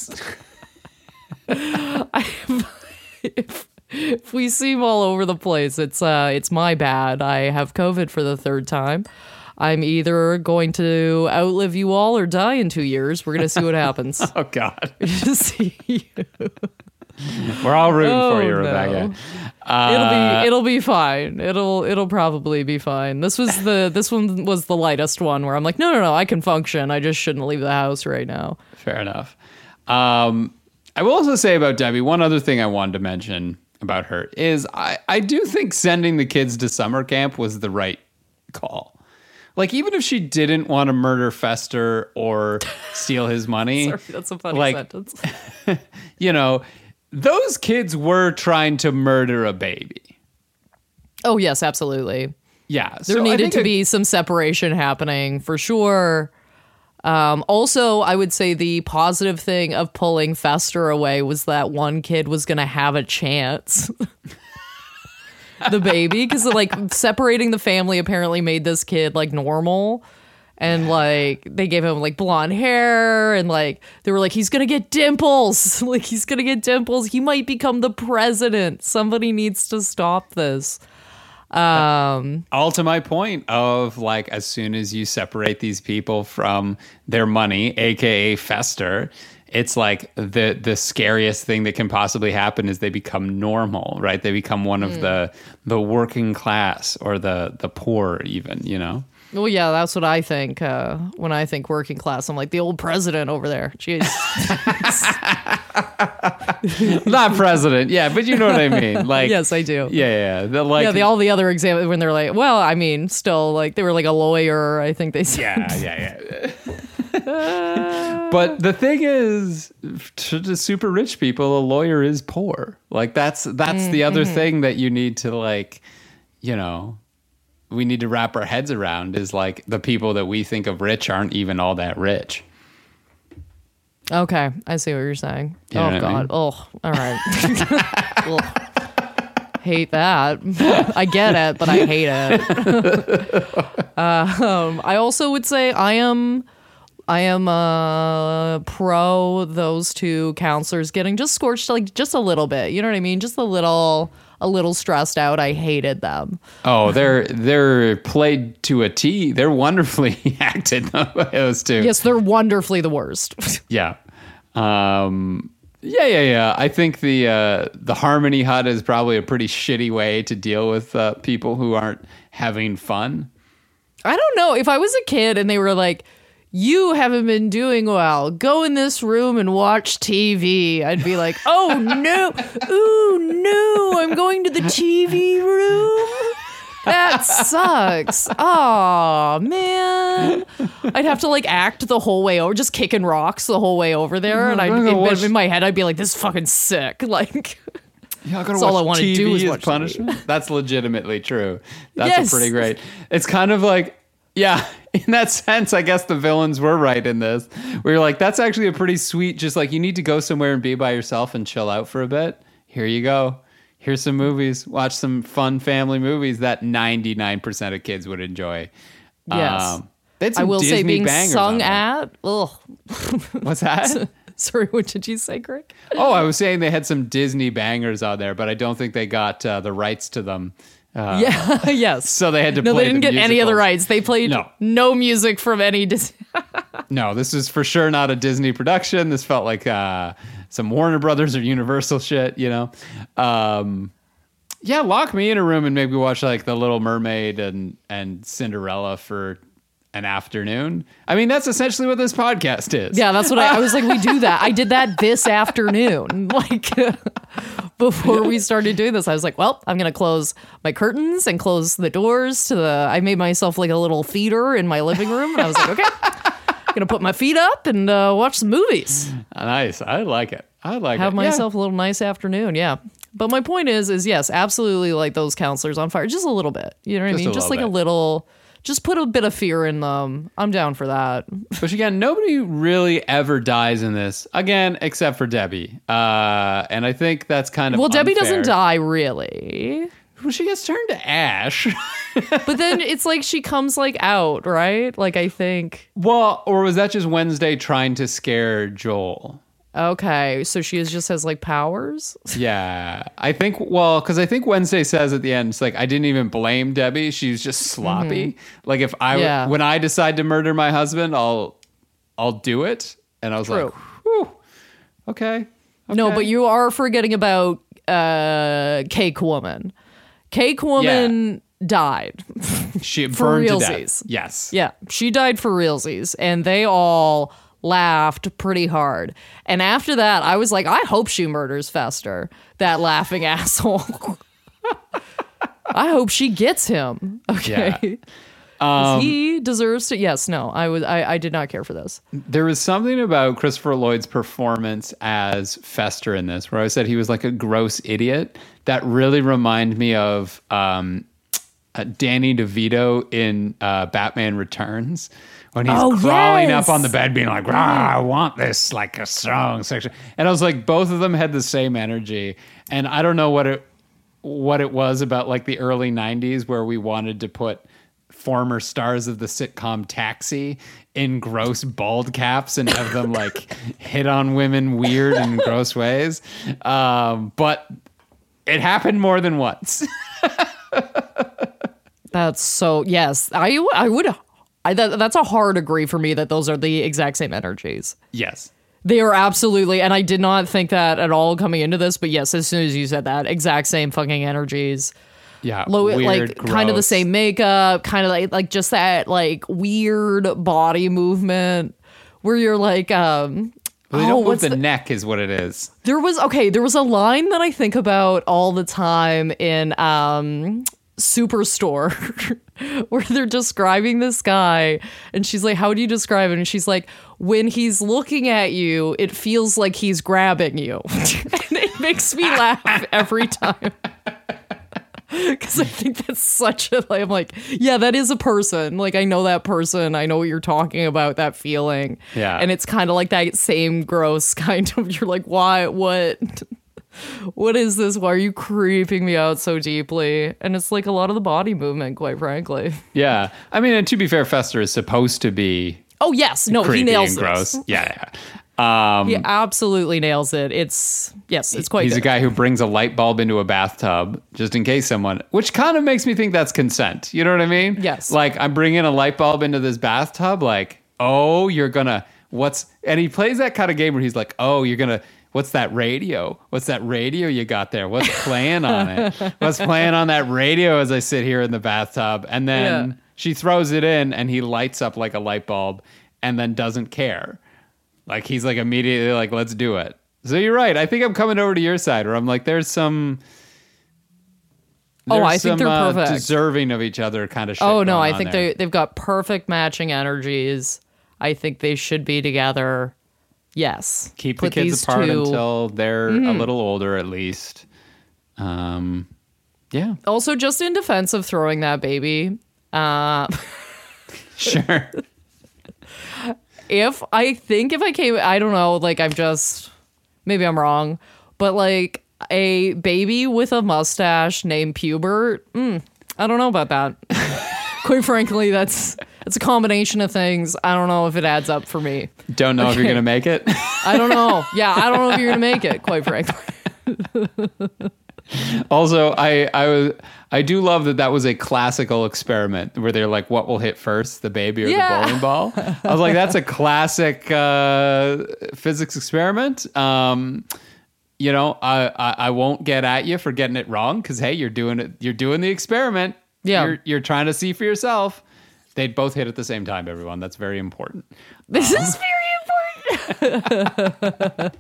I, I if, if we seem all over the place, it's uh it's my bad. I have COVID for the third time. I'm either going to outlive you all or die in two years. We're gonna see what happens. Oh God. See you. We're all rooting Oh, for you, no. Rebecca. It'll Uh, be it'll be fine. It'll it'll probably be fine. This was the this one was the lightest one where I'm like, no no no, I can function. I just shouldn't leave the house right now. Fair enough. Um, I will also say about Debbie, one other thing I wanted to mention about her is I, I do think sending the kids to summer camp was the right call. Like, even if she didn't want to murder Fester or steal his money, Sorry, that's a funny like, sentence. you know, those kids were trying to murder a baby. Oh yes, absolutely. Yeah. There so I needed think to it- be some separation happening for sure. Um, also, I would say the positive thing of pulling Fester away was that one kid was going to have a chance. The baby, because like separating the family apparently made this kid like normal. And like they gave him like blonde hair and like they were like, he's gonna get dimples. Like he's gonna get dimples. He might become the president. Somebody needs to stop this. Um all to my point of like, as soon as you separate these people from their money, aka Fester, it's like the the scariest thing that can possibly happen is they become normal, right? They become one of the the working class or the the poor even, you know? well yeah, that's what I think. Uh when I think working class, I'm like the old president over there. Jeez. Not president, yeah, but you know what I mean. Like, Yes, I do. Yeah, yeah. The, like, Yeah, the, all the other examples when they're like, well, I mean, still like they were like a lawyer, I think they said. yeah, yeah, yeah. But the thing is, to the super rich people, a lawyer is poor. Like that's that's the other thing that you need to like, you know, we need to wrap our heads around is like the people that we think of rich aren't even all that rich. Okay, I see what you're saying. You know oh what I God. mean? Oh, all right. Ugh. Hate that. I get it, but I hate it. um, I also would say I am, I am uh, pro those two counselors getting just scorched like just a little bit. You know what I mean? Just a little, a little stressed out. I hated them. Oh, they're they're played to a T. They're wonderfully acted, those two. Yes, they're wonderfully the worst. Yeah. Um, yeah, yeah, yeah. I think the uh, the Harmony Hut is probably a pretty shitty way to deal with uh, people who aren't having fun. I don't know. If I was a kid and they were like, you haven't been doing well, go in this room and watch T V, I'd be like, oh no, ooh no, I'm going to the T V room? That sucks. Oh man. I'd have to like act the whole way over, just kicking rocks the whole way over there. And I'd I'm gonna in, watch- in my head, I'd be like, this is fucking sick. Like, Yeah, I gotta That's all watch I wanna T V do is as watch T V. punishment. That's legitimately true. That's Yes. a pretty great. It's kind of like, yeah, in that sense, I guess the villains were right in this. We were like, that's actually a pretty sweet, just like you need to go somewhere and be by yourself and chill out for a bit. Here you go. Here's some movies. Watch some fun family movies that ninety-nine percent of kids would enjoy. yes. Um, They had I some will Disney say being bangers sung on there. at. Ugh. What's that? Sorry, what did you say, Greg? Oh, I was saying they had some Disney bangers on there, but I don't think they got uh, the rights to them. Uh, Yeah, yes. So they had to No, play they didn't the get any of the musicals. rights. They played No. no, music from any Disney. No, this is for sure not a Disney production. This felt like uh, some Warner Brothers or Universal shit, you know? Um, yeah, lock me in a room and maybe watch like The Little Mermaid and, and Cinderella for an afternoon. I mean, that's essentially what this podcast is. Yeah, that's what I, I was like. We do that. I did that this afternoon, like before we started doing this. I was like, well, I'm gonna close my curtains and close the doors to the. I made myself like a little theater in my living room, and I was like, okay, I'm gonna put my feet up and uh, watch some movies. Nice. I like it. I like Have it. myself a little nice afternoon. Yeah. But my point is, is yes, absolutely, like those counselors on fire, just a little bit. You know what Just I mean? a Just little like a bit. little. Just put a bit of fear in them. I'm down for that. But again, nobody really ever dies in this, again, except for Debbie. Uh, and I think that's kind of Well, Debbie unfair. doesn't die, really. Well, she gets turned to ash. But then it's like she comes like out, right? Like I think. Well, or was that just Wednesday trying to scare Joel? Okay, so she is just has like powers. Yeah, I think, well, because I think Wednesday says at the end, it's like, I didn't even blame Debbie. She was just sloppy. Like if I, Yeah. when I decide to murder my husband, I'll, I'll do it. And I was True. like, whew, okay. No, okay. but you are forgetting about uh, Cake Woman. Cake Woman died. She for burned to death. realsies. Yes. Yeah, she died for realsies, and they all laughed pretty hard. And after that, I was like, I hope she murders Fester, that laughing asshole. I hope she gets him. Okay. Um, he deserves to. Yes, no, I was. I, I did not care for this. There was something about Christopher Lloyd's performance as Fester in this, where I said he was like a gross idiot. That really reminded me of um, uh, Danny DeVito in uh, Batman Returns, when he's Oh, crawling yes. up on the bed, being like, "Rah, I want this like a strong section." And I was like, both of them had the same energy, and I don't know what it what it was about like the early nineties where we wanted to put former stars of the sitcom Taxi in gross bald caps and have them like hit on women weird and gross ways. Um, but it happened more than once. That's so. Yes, I. I would. I, that, that's a hard agree for me that those are the exact same energies. Yes. They are absolutely, and I did not think that at all coming into this, but yes, as soon as you said that, exact same fucking energies. Yeah. Low, weird, like kind of the gross. same makeup, kind of like like just that like weird body movement where you're like, um, Well, they oh, don't move what's the, the, neck is what it is. there was okay, there was a line that I think about all the time in um Superstore where they're describing this guy and she's like, how do you describe it? And she's like, when he's looking at you, it feels like he's grabbing you. And it makes me laugh every time. Because I think that's such a, like, I'm like, yeah, that is a person. Like, I know that person. I know what you're talking about, that feeling. Yeah. And it's kind of like that same gross kind of, you're like, why, what, what is this? Why are you creeping me out so deeply? And it's like a lot of the body movement, quite frankly. Yeah. I mean, and to be fair, Fester is supposed to be Oh, yes. No, creepy he nails and it. gross. Yeah. yeah. Um, He absolutely nails it. It's, yes, it's quite He's good. a guy who brings a light bulb into a bathtub just in case someone, which kind of makes me think that's consent. You know what I mean? Yes. Like, I'm bringing a light bulb into this bathtub. Like, oh, you're gonna, what's, and he plays that kind of game where he's like, oh, you're gonna, what's that radio? What's that radio you got there? What's playing on it? What's playing on that radio as I sit here in the bathtub? And then Yeah. she throws it in and he lights up like a light bulb and then doesn't care. Like, he's like immediately like, let's do it. So you're right. I think I'm coming over to your side where I'm like, there's some. Oh, there's I think some, they're uh, perfect. deserving of each other kind of shit. Oh, no, going I on think there. they, they've got perfect matching energies. I think they should be together. Yes. keep Put the kids these apart two- Mm-hmm. until they're a little older, at least. Um, yeah, Also, just in defense of throwing that baby, uh, sure. if I think if I came, I don't know, like I'm just, maybe I'm wrong, but like a baby with a mustache named Pubert, mm, I don't know about that. Quite frankly, that's It's a combination of things. I don't know if it adds up for me. Don't know okay. if you're going to make it? I don't know. Yeah, I don't know if you're going to make it, quite frankly. Also, I I was I do love that that was a classical experiment where they're like, what will hit first, the baby or yeah. the bowling ball? I was like, that's a classic uh, physics experiment. Um, you know, I, I I won't get at you for getting it wrong because hey, you're doing it. You're doing the experiment. Yeah, you're, you're trying to see for yourself. They'd both hit at the same time. Everyone, that's very important. This um, is very important.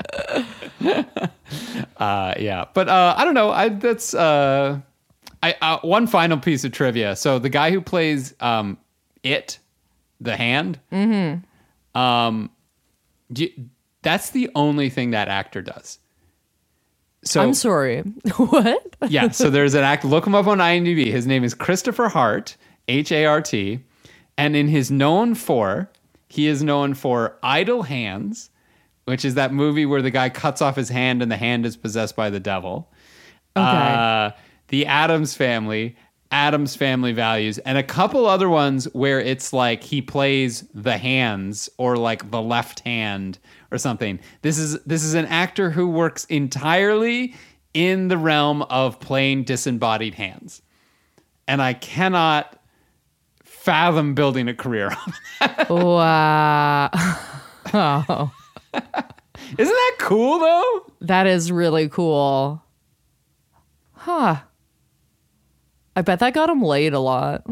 uh, yeah, but uh, I don't know. I that's uh, I uh, one final piece of trivia. So the guy who plays um, it, the hand, mm-hmm. um, you, that's the only thing that actor does. So I'm sorry. What? Yeah. So there's an actor. Look him up on IMDb. His name is Christopher Hart, H A R T, and in his known for. He is known for Idle Hands, which is that movie where the guy cuts off his hand and the hand is possessed by the devil. Okay. Uh, the Addams Family, Addams Family Values, and a couple other ones where it's like he plays the hands or like the left hand or something. This is this is an actor who works entirely in the realm of playing disembodied hands. And I cannot fathom building a career on that. Wow. Oh. Isn't that cool, though? That is really cool. Huh. I bet that got him laid a lot.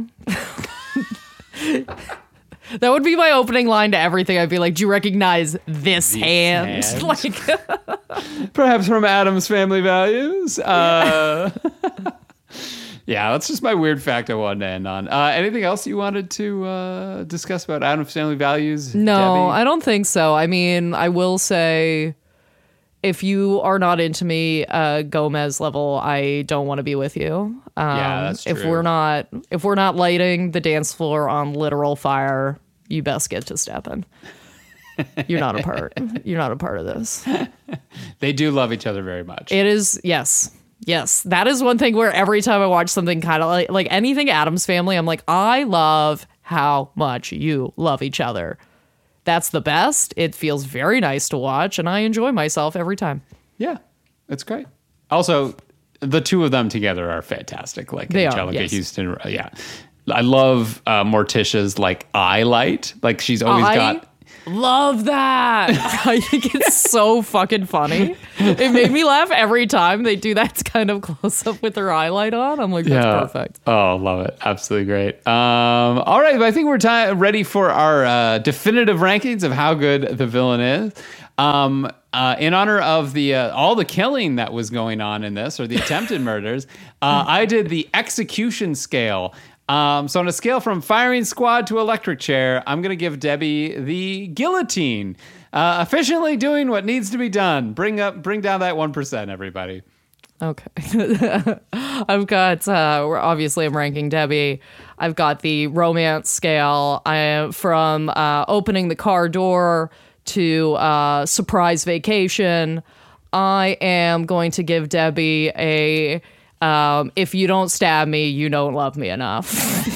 That would be my opening line to everything. I'd be like, do you recognize this, this hand? hand? Like, perhaps from Addams Family Values. Uh, yeah, that's just my weird fact I wanted to end on. Uh, anything else you wanted to uh, discuss about Addams Family Values? No, Debbie? I don't think so. I mean, I will say, if you are not into me, uh, Gomez level, I don't want to be with you. Um, yeah, that's true. If we're not, if we're not lighting the dance floor on literal fire, you best get to stepping. You're not a part. You're not a part of this. They do love each other very much. It is, yes. Yes, that is one thing where every time I watch something kind of like, like anything Addams Family, I'm like, I love how much you love each other. That's the best. It feels very nice to watch, and I enjoy myself every time. Yeah, it's great. Also, the two of them together are fantastic. Like they Angelica are, yes. Houston. Yeah. I love uh, Morticia's like eye light. Like she's always I got... love that. I think it's so fucking funny. It made me laugh every time they do that kind of close up with their highlight on. I'm like, that's yeah. perfect. Oh, love it. Absolutely great. Um, all right. I think we're t- ready for our uh, definitive rankings of how good the villain is. Um, uh, in honor of the uh, all the killing that was going on in this, or the attempted murders, uh, I did the execution scale. Um, so on a scale from firing squad to electric chair, I'm going to give Debbie the guillotine. Uh, efficiently doing what needs to be done. Bring up, bring down that one percent, everybody. Okay. I've got, uh, obviously I'm ranking Debbie. I've got the romance scale. I am from uh, opening the car door to uh, surprise vacation. I am going to give Debbie a... Um, if you don't stab me, you don't love me enough.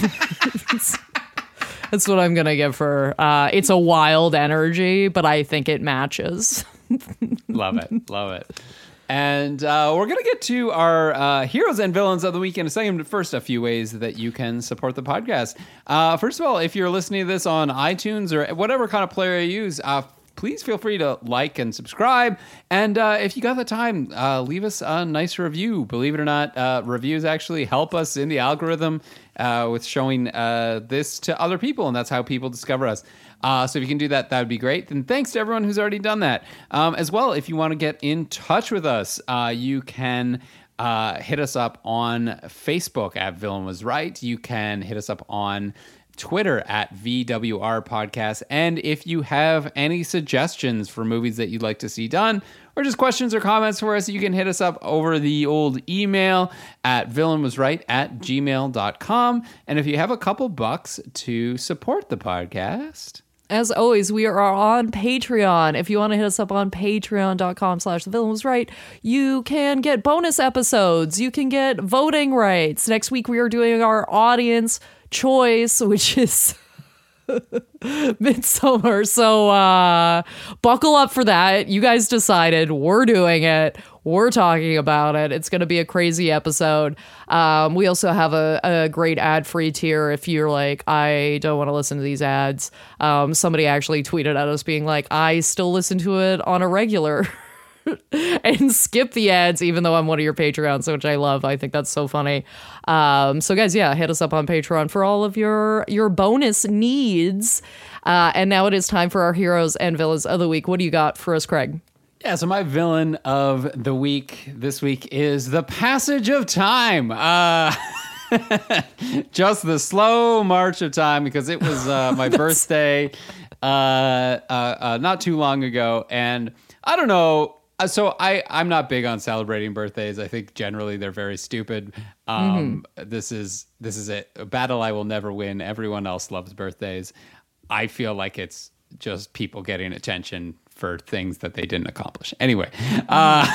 That's what I'm going to give her. Uh, it's a wild energy, but I think it matches. Love it. Love it. And uh, we're going to get to our uh, heroes and villains of the week in a second. But first, a few ways that you can support the podcast. Uh, first of all, if you're listening to this on iTunes or whatever kind of player you use, uh, please feel free to like and subscribe. And uh, if you got the time, uh, leave us a nice review. Believe it or not, uh, reviews actually help us in the algorithm uh, with showing uh, this to other people. And that's how people discover us. Uh, so if you can do that, that would be great. And thanks to everyone who's already done that. Um, as well, if you want to get in touch with us, uh, you can uh, hit us up on Facebook at Villain Was Right. You can hit us up on Twitter at V W R Podcast. And if you have any suggestions for movies that you'd like to see done, or just questions or comments for us, you can hit us up over the old email at villainwasright at gmail dot com. And if you have a couple bucks to support the podcast... As always, we are on Patreon. If you want to hit us up on patreon.com slash the villain was right, you can get bonus episodes. You can get voting rights. Next week, we are doing our audience choice, which is Midsummer. So uh, buckle up for that. You guys decided. We're doing it. We're talking about it. It's going to be a crazy episode. Um, we also have a, a great ad-free tier if you're like, I don't want to listen to these ads. Um, somebody actually tweeted at us being like, I still listen to it on a regular and skip the ads, even though I'm one of your Patreons, which I love. I think that's so funny. Um, so guys, yeah, hit us up on Patreon for all of your, your bonus needs. Uh, and now it is time for our heroes and villains of the week. What do you got for us, Craig? Yeah, so my villain of the week this week is the passage of time. Uh, just the slow march of time, because it was uh, my birthday uh, uh, uh, not too long ago. And I don't know. So I, I'm not big on celebrating birthdays. I think generally they're very stupid. Um, mm-hmm. This is this is a, a battle I will never win. Everyone else loves birthdays. I feel like it's just people getting attention for things that they didn't accomplish. Anyway, uh,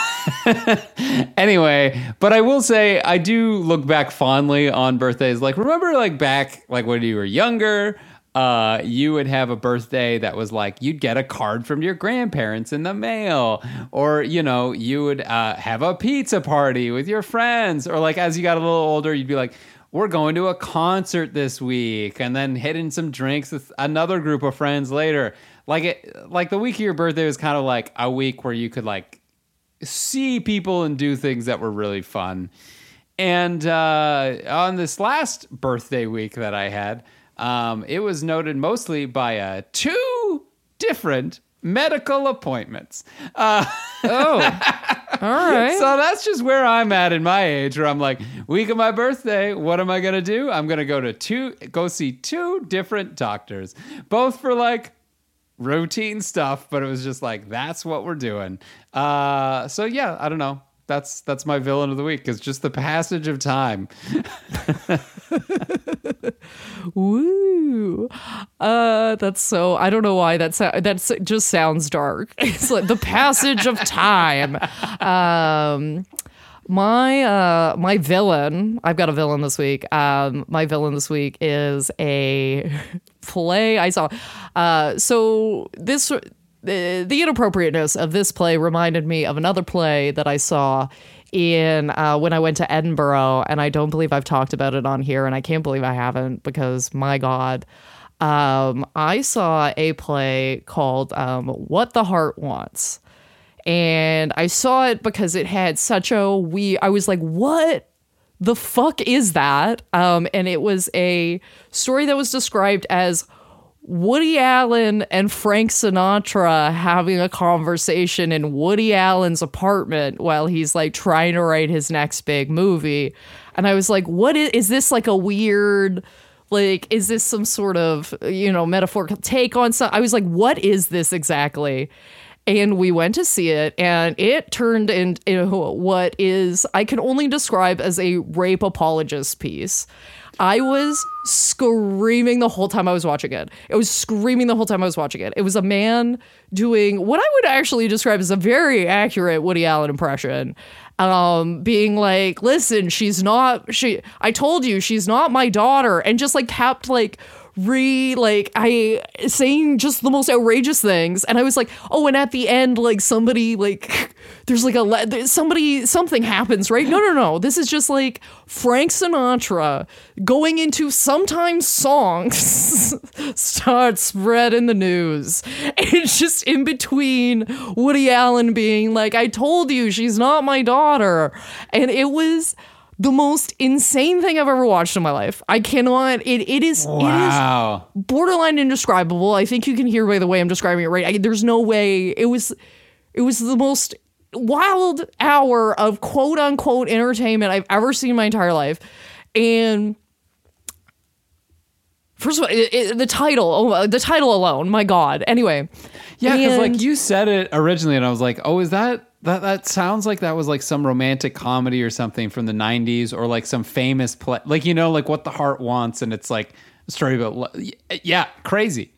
anyway, but I will say I do look back fondly on birthdays. Like, remember, like back, like when you were younger, uh, you would have a birthday that was like you'd get a card from your grandparents in the mail, or you know, you would uh, have a pizza party with your friends, or like as you got a little older, you'd be like, we're going to a concert this week, and then hitting some drinks with another group of friends later. Like it, like the week of your birthday was kind of like a week where you could like see people and do things that were really fun. And uh, on this last birthday week that I had, um, it was noted mostly by uh, two different medical appointments. Uh, oh, all right. So that's just where I'm at in my age, where I'm like, week of my birthday, what am I gonna do? I'm gonna go to two, go see two different doctors, both for like routine stuff, but it was just like, that's what we're doing. Uh, so yeah, I don't know. That's that's my villain of the week. It's just the passage of time. Woo! Uh, that's so. I don't know why that's that's just sounds dark. It's like the passage of time. Um, my uh, my villain. I've got a villain this week. Um, my villain this week is a play I saw. Uh, so this. The, the inappropriateness of this play reminded me of another play that I saw in uh, when I went to Edinburgh, and I don't believe I've talked about it on here, and I can't believe I haven't, because my God, um, I saw a play called um, What the Heart Wants, and I saw it because it had such a we. I was like, what the fuck is that? Um, and it was a story that was described as Woody Allen and Frank Sinatra having a conversation in Woody Allen's apartment while he's like trying to write his next big movie. And I was like, what is, is this like a weird, like, is this some sort of, you know, metaphorical take on some? I was like, what is this exactly? And we went to see it, and it turned into what is, I can only describe as a rape apologist piece. I was screaming the whole time I was watching it. It was screaming the whole time I was watching it. It was a man doing what I would actually describe as a very accurate Woody Allen impression. Um, being like, listen, she's not, she, I told you she's not my daughter. And just like kept like re like I saying just the most outrageous things. And I was like, oh, and at the end, like somebody like there's like a somebody something happens, right? No, no, no. This is just like Frank Sinatra going into sometimes songs start spreading the news. It's just in between Woody Allen being like, I told you she's not my daughter. And it was the most insane thing I've ever watched in my life. I cannot, it it is, wow. It is borderline indescribable. I think you can hear by the way I'm describing it, right? I, there's no way, it was, it was the most wild hour of quote unquote entertainment I've ever seen in my entire life. And first of all, it, it, the title, oh, the title alone, my God. Anyway. Yeah, because like you said it originally and I was like, oh, is that, That that sounds like that was like some romantic comedy or something from the nineties, or like some famous play, like, you know, like What the Heart Wants, and it's like a story about, yeah, crazy.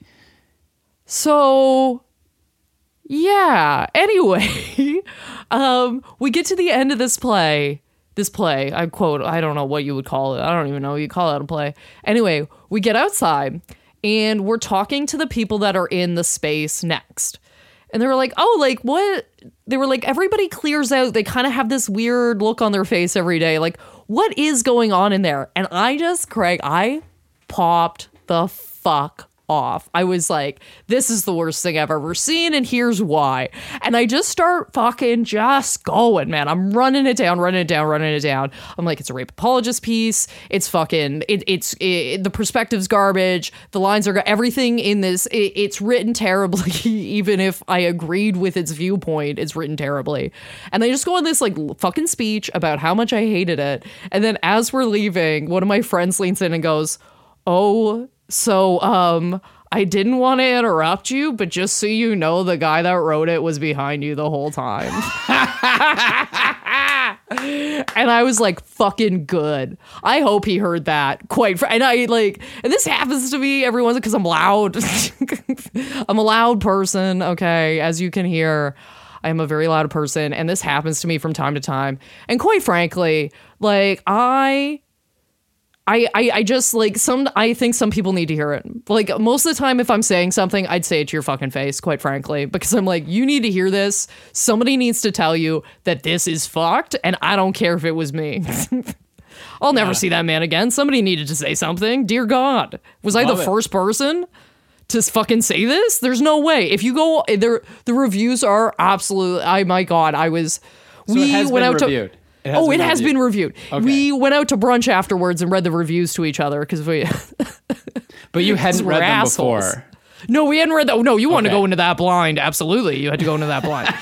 So, yeah. Anyway, um, we get to the end of this play. This play, I quote, I don't know what you would call it. I don't even know what you call it a play. Anyway, we get outside, and we're talking to the people that are in the space next. And they were like, oh, like what? They were like, everybody clears out. They kind of have this weird look on their face every day. Like, what is going on in there? And I just, Craig, I popped the fuck off. I was like, this is the worst thing I've ever seen, and here's why. And I just start fucking just going, man. I'm running it down, running it down, running it down. I'm like, it's a rape apologist piece. It's fucking, it, it's, it, the perspective's garbage. The lines are, everything in this, it, it's written terribly. Even if I agreed with its viewpoint, it's written terribly. And they just go on this like fucking speech about how much I hated it. And then as we're leaving, one of my friends leans in and goes, oh, So, um, I didn't want to interrupt you, but just so you know, the guy that wrote it was behind you the whole time. And I was like, fucking good. I hope he heard that. Quite, fr- and I like, and this happens to me every once because I'm loud. I'm a loud person. Okay, as you can hear, I am a very loud person, and this happens to me from time to time. And quite frankly, like I. I, I, I just like some I think some people need to hear it. Like most of the time, if I'm saying something, I'd say it to your fucking face, quite frankly, because I'm like, you need to hear this. Somebody needs to tell you that this is fucked. And I don't care if it was me. I'll never yeah. see that man again. Somebody needed to say something. Dear God, was Love I the it. first person to fucking say this? There's no way. If you go there, the reviews are absolutely. I my God, I was. So we it has went been out reviewed. to. It oh, been it has reviewed. been reviewed. Okay. We went out to brunch afterwards and read the reviews to each other because we. But you hadn't read them assholes. before. No, we hadn't read that. Oh, no, you want okay. to go into that blind. Absolutely. You had to go into that blind.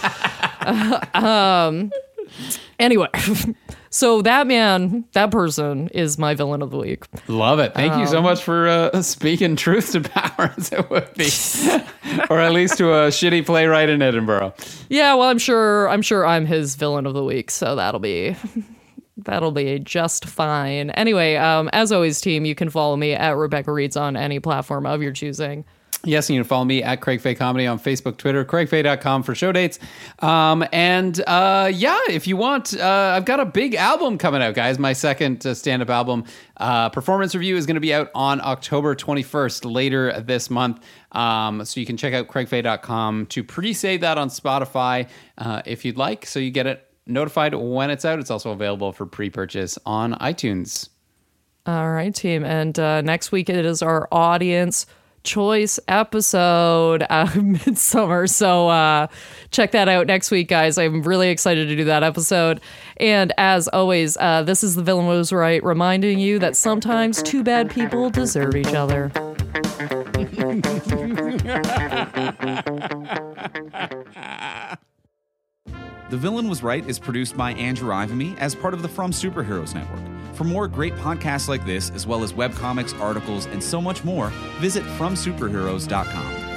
uh, um. Anyway, so that man, that person is my villain of the week. Love it. Thank um, you so much for uh, speaking truth to power, as it would be. Or at least to a shitty playwright in Edinburgh. Yeah, well, I'm sure I'm sure I'm his villain of the week, so that'll be that'll be just fine. Anyway, um, as always, team, you can follow me at Rebecca Reads on any platform of your choosing. Yes, and you can follow me at Craig Fay Comedy on Facebook, Twitter, craig fay dot com for show dates. Um, and uh, yeah, if you want, uh, I've got a big album coming out, guys. My second uh, stand-up album, uh, Performance Review, is going to be out on October twenty-first, later this month. Um, so you can check out craig fay dot com to pre-save that on Spotify uh, if you'd like, so you get it notified when it's out. It's also available for pre-purchase on iTunes. All right, team. And uh, next week it is our audience choice episode, uh, Midsummer. So uh, check that out next week, guys. I'm really excited to do that episode. And as always, uh, this is The Villain Was Right, reminding you that sometimes two bad people deserve each other. The Villain Was Right is produced by Andrew Ivamy as part of the From Superheroes Network. For more great podcasts like this, as well as webcomics, articles, and so much more, visit from superheroes dot com.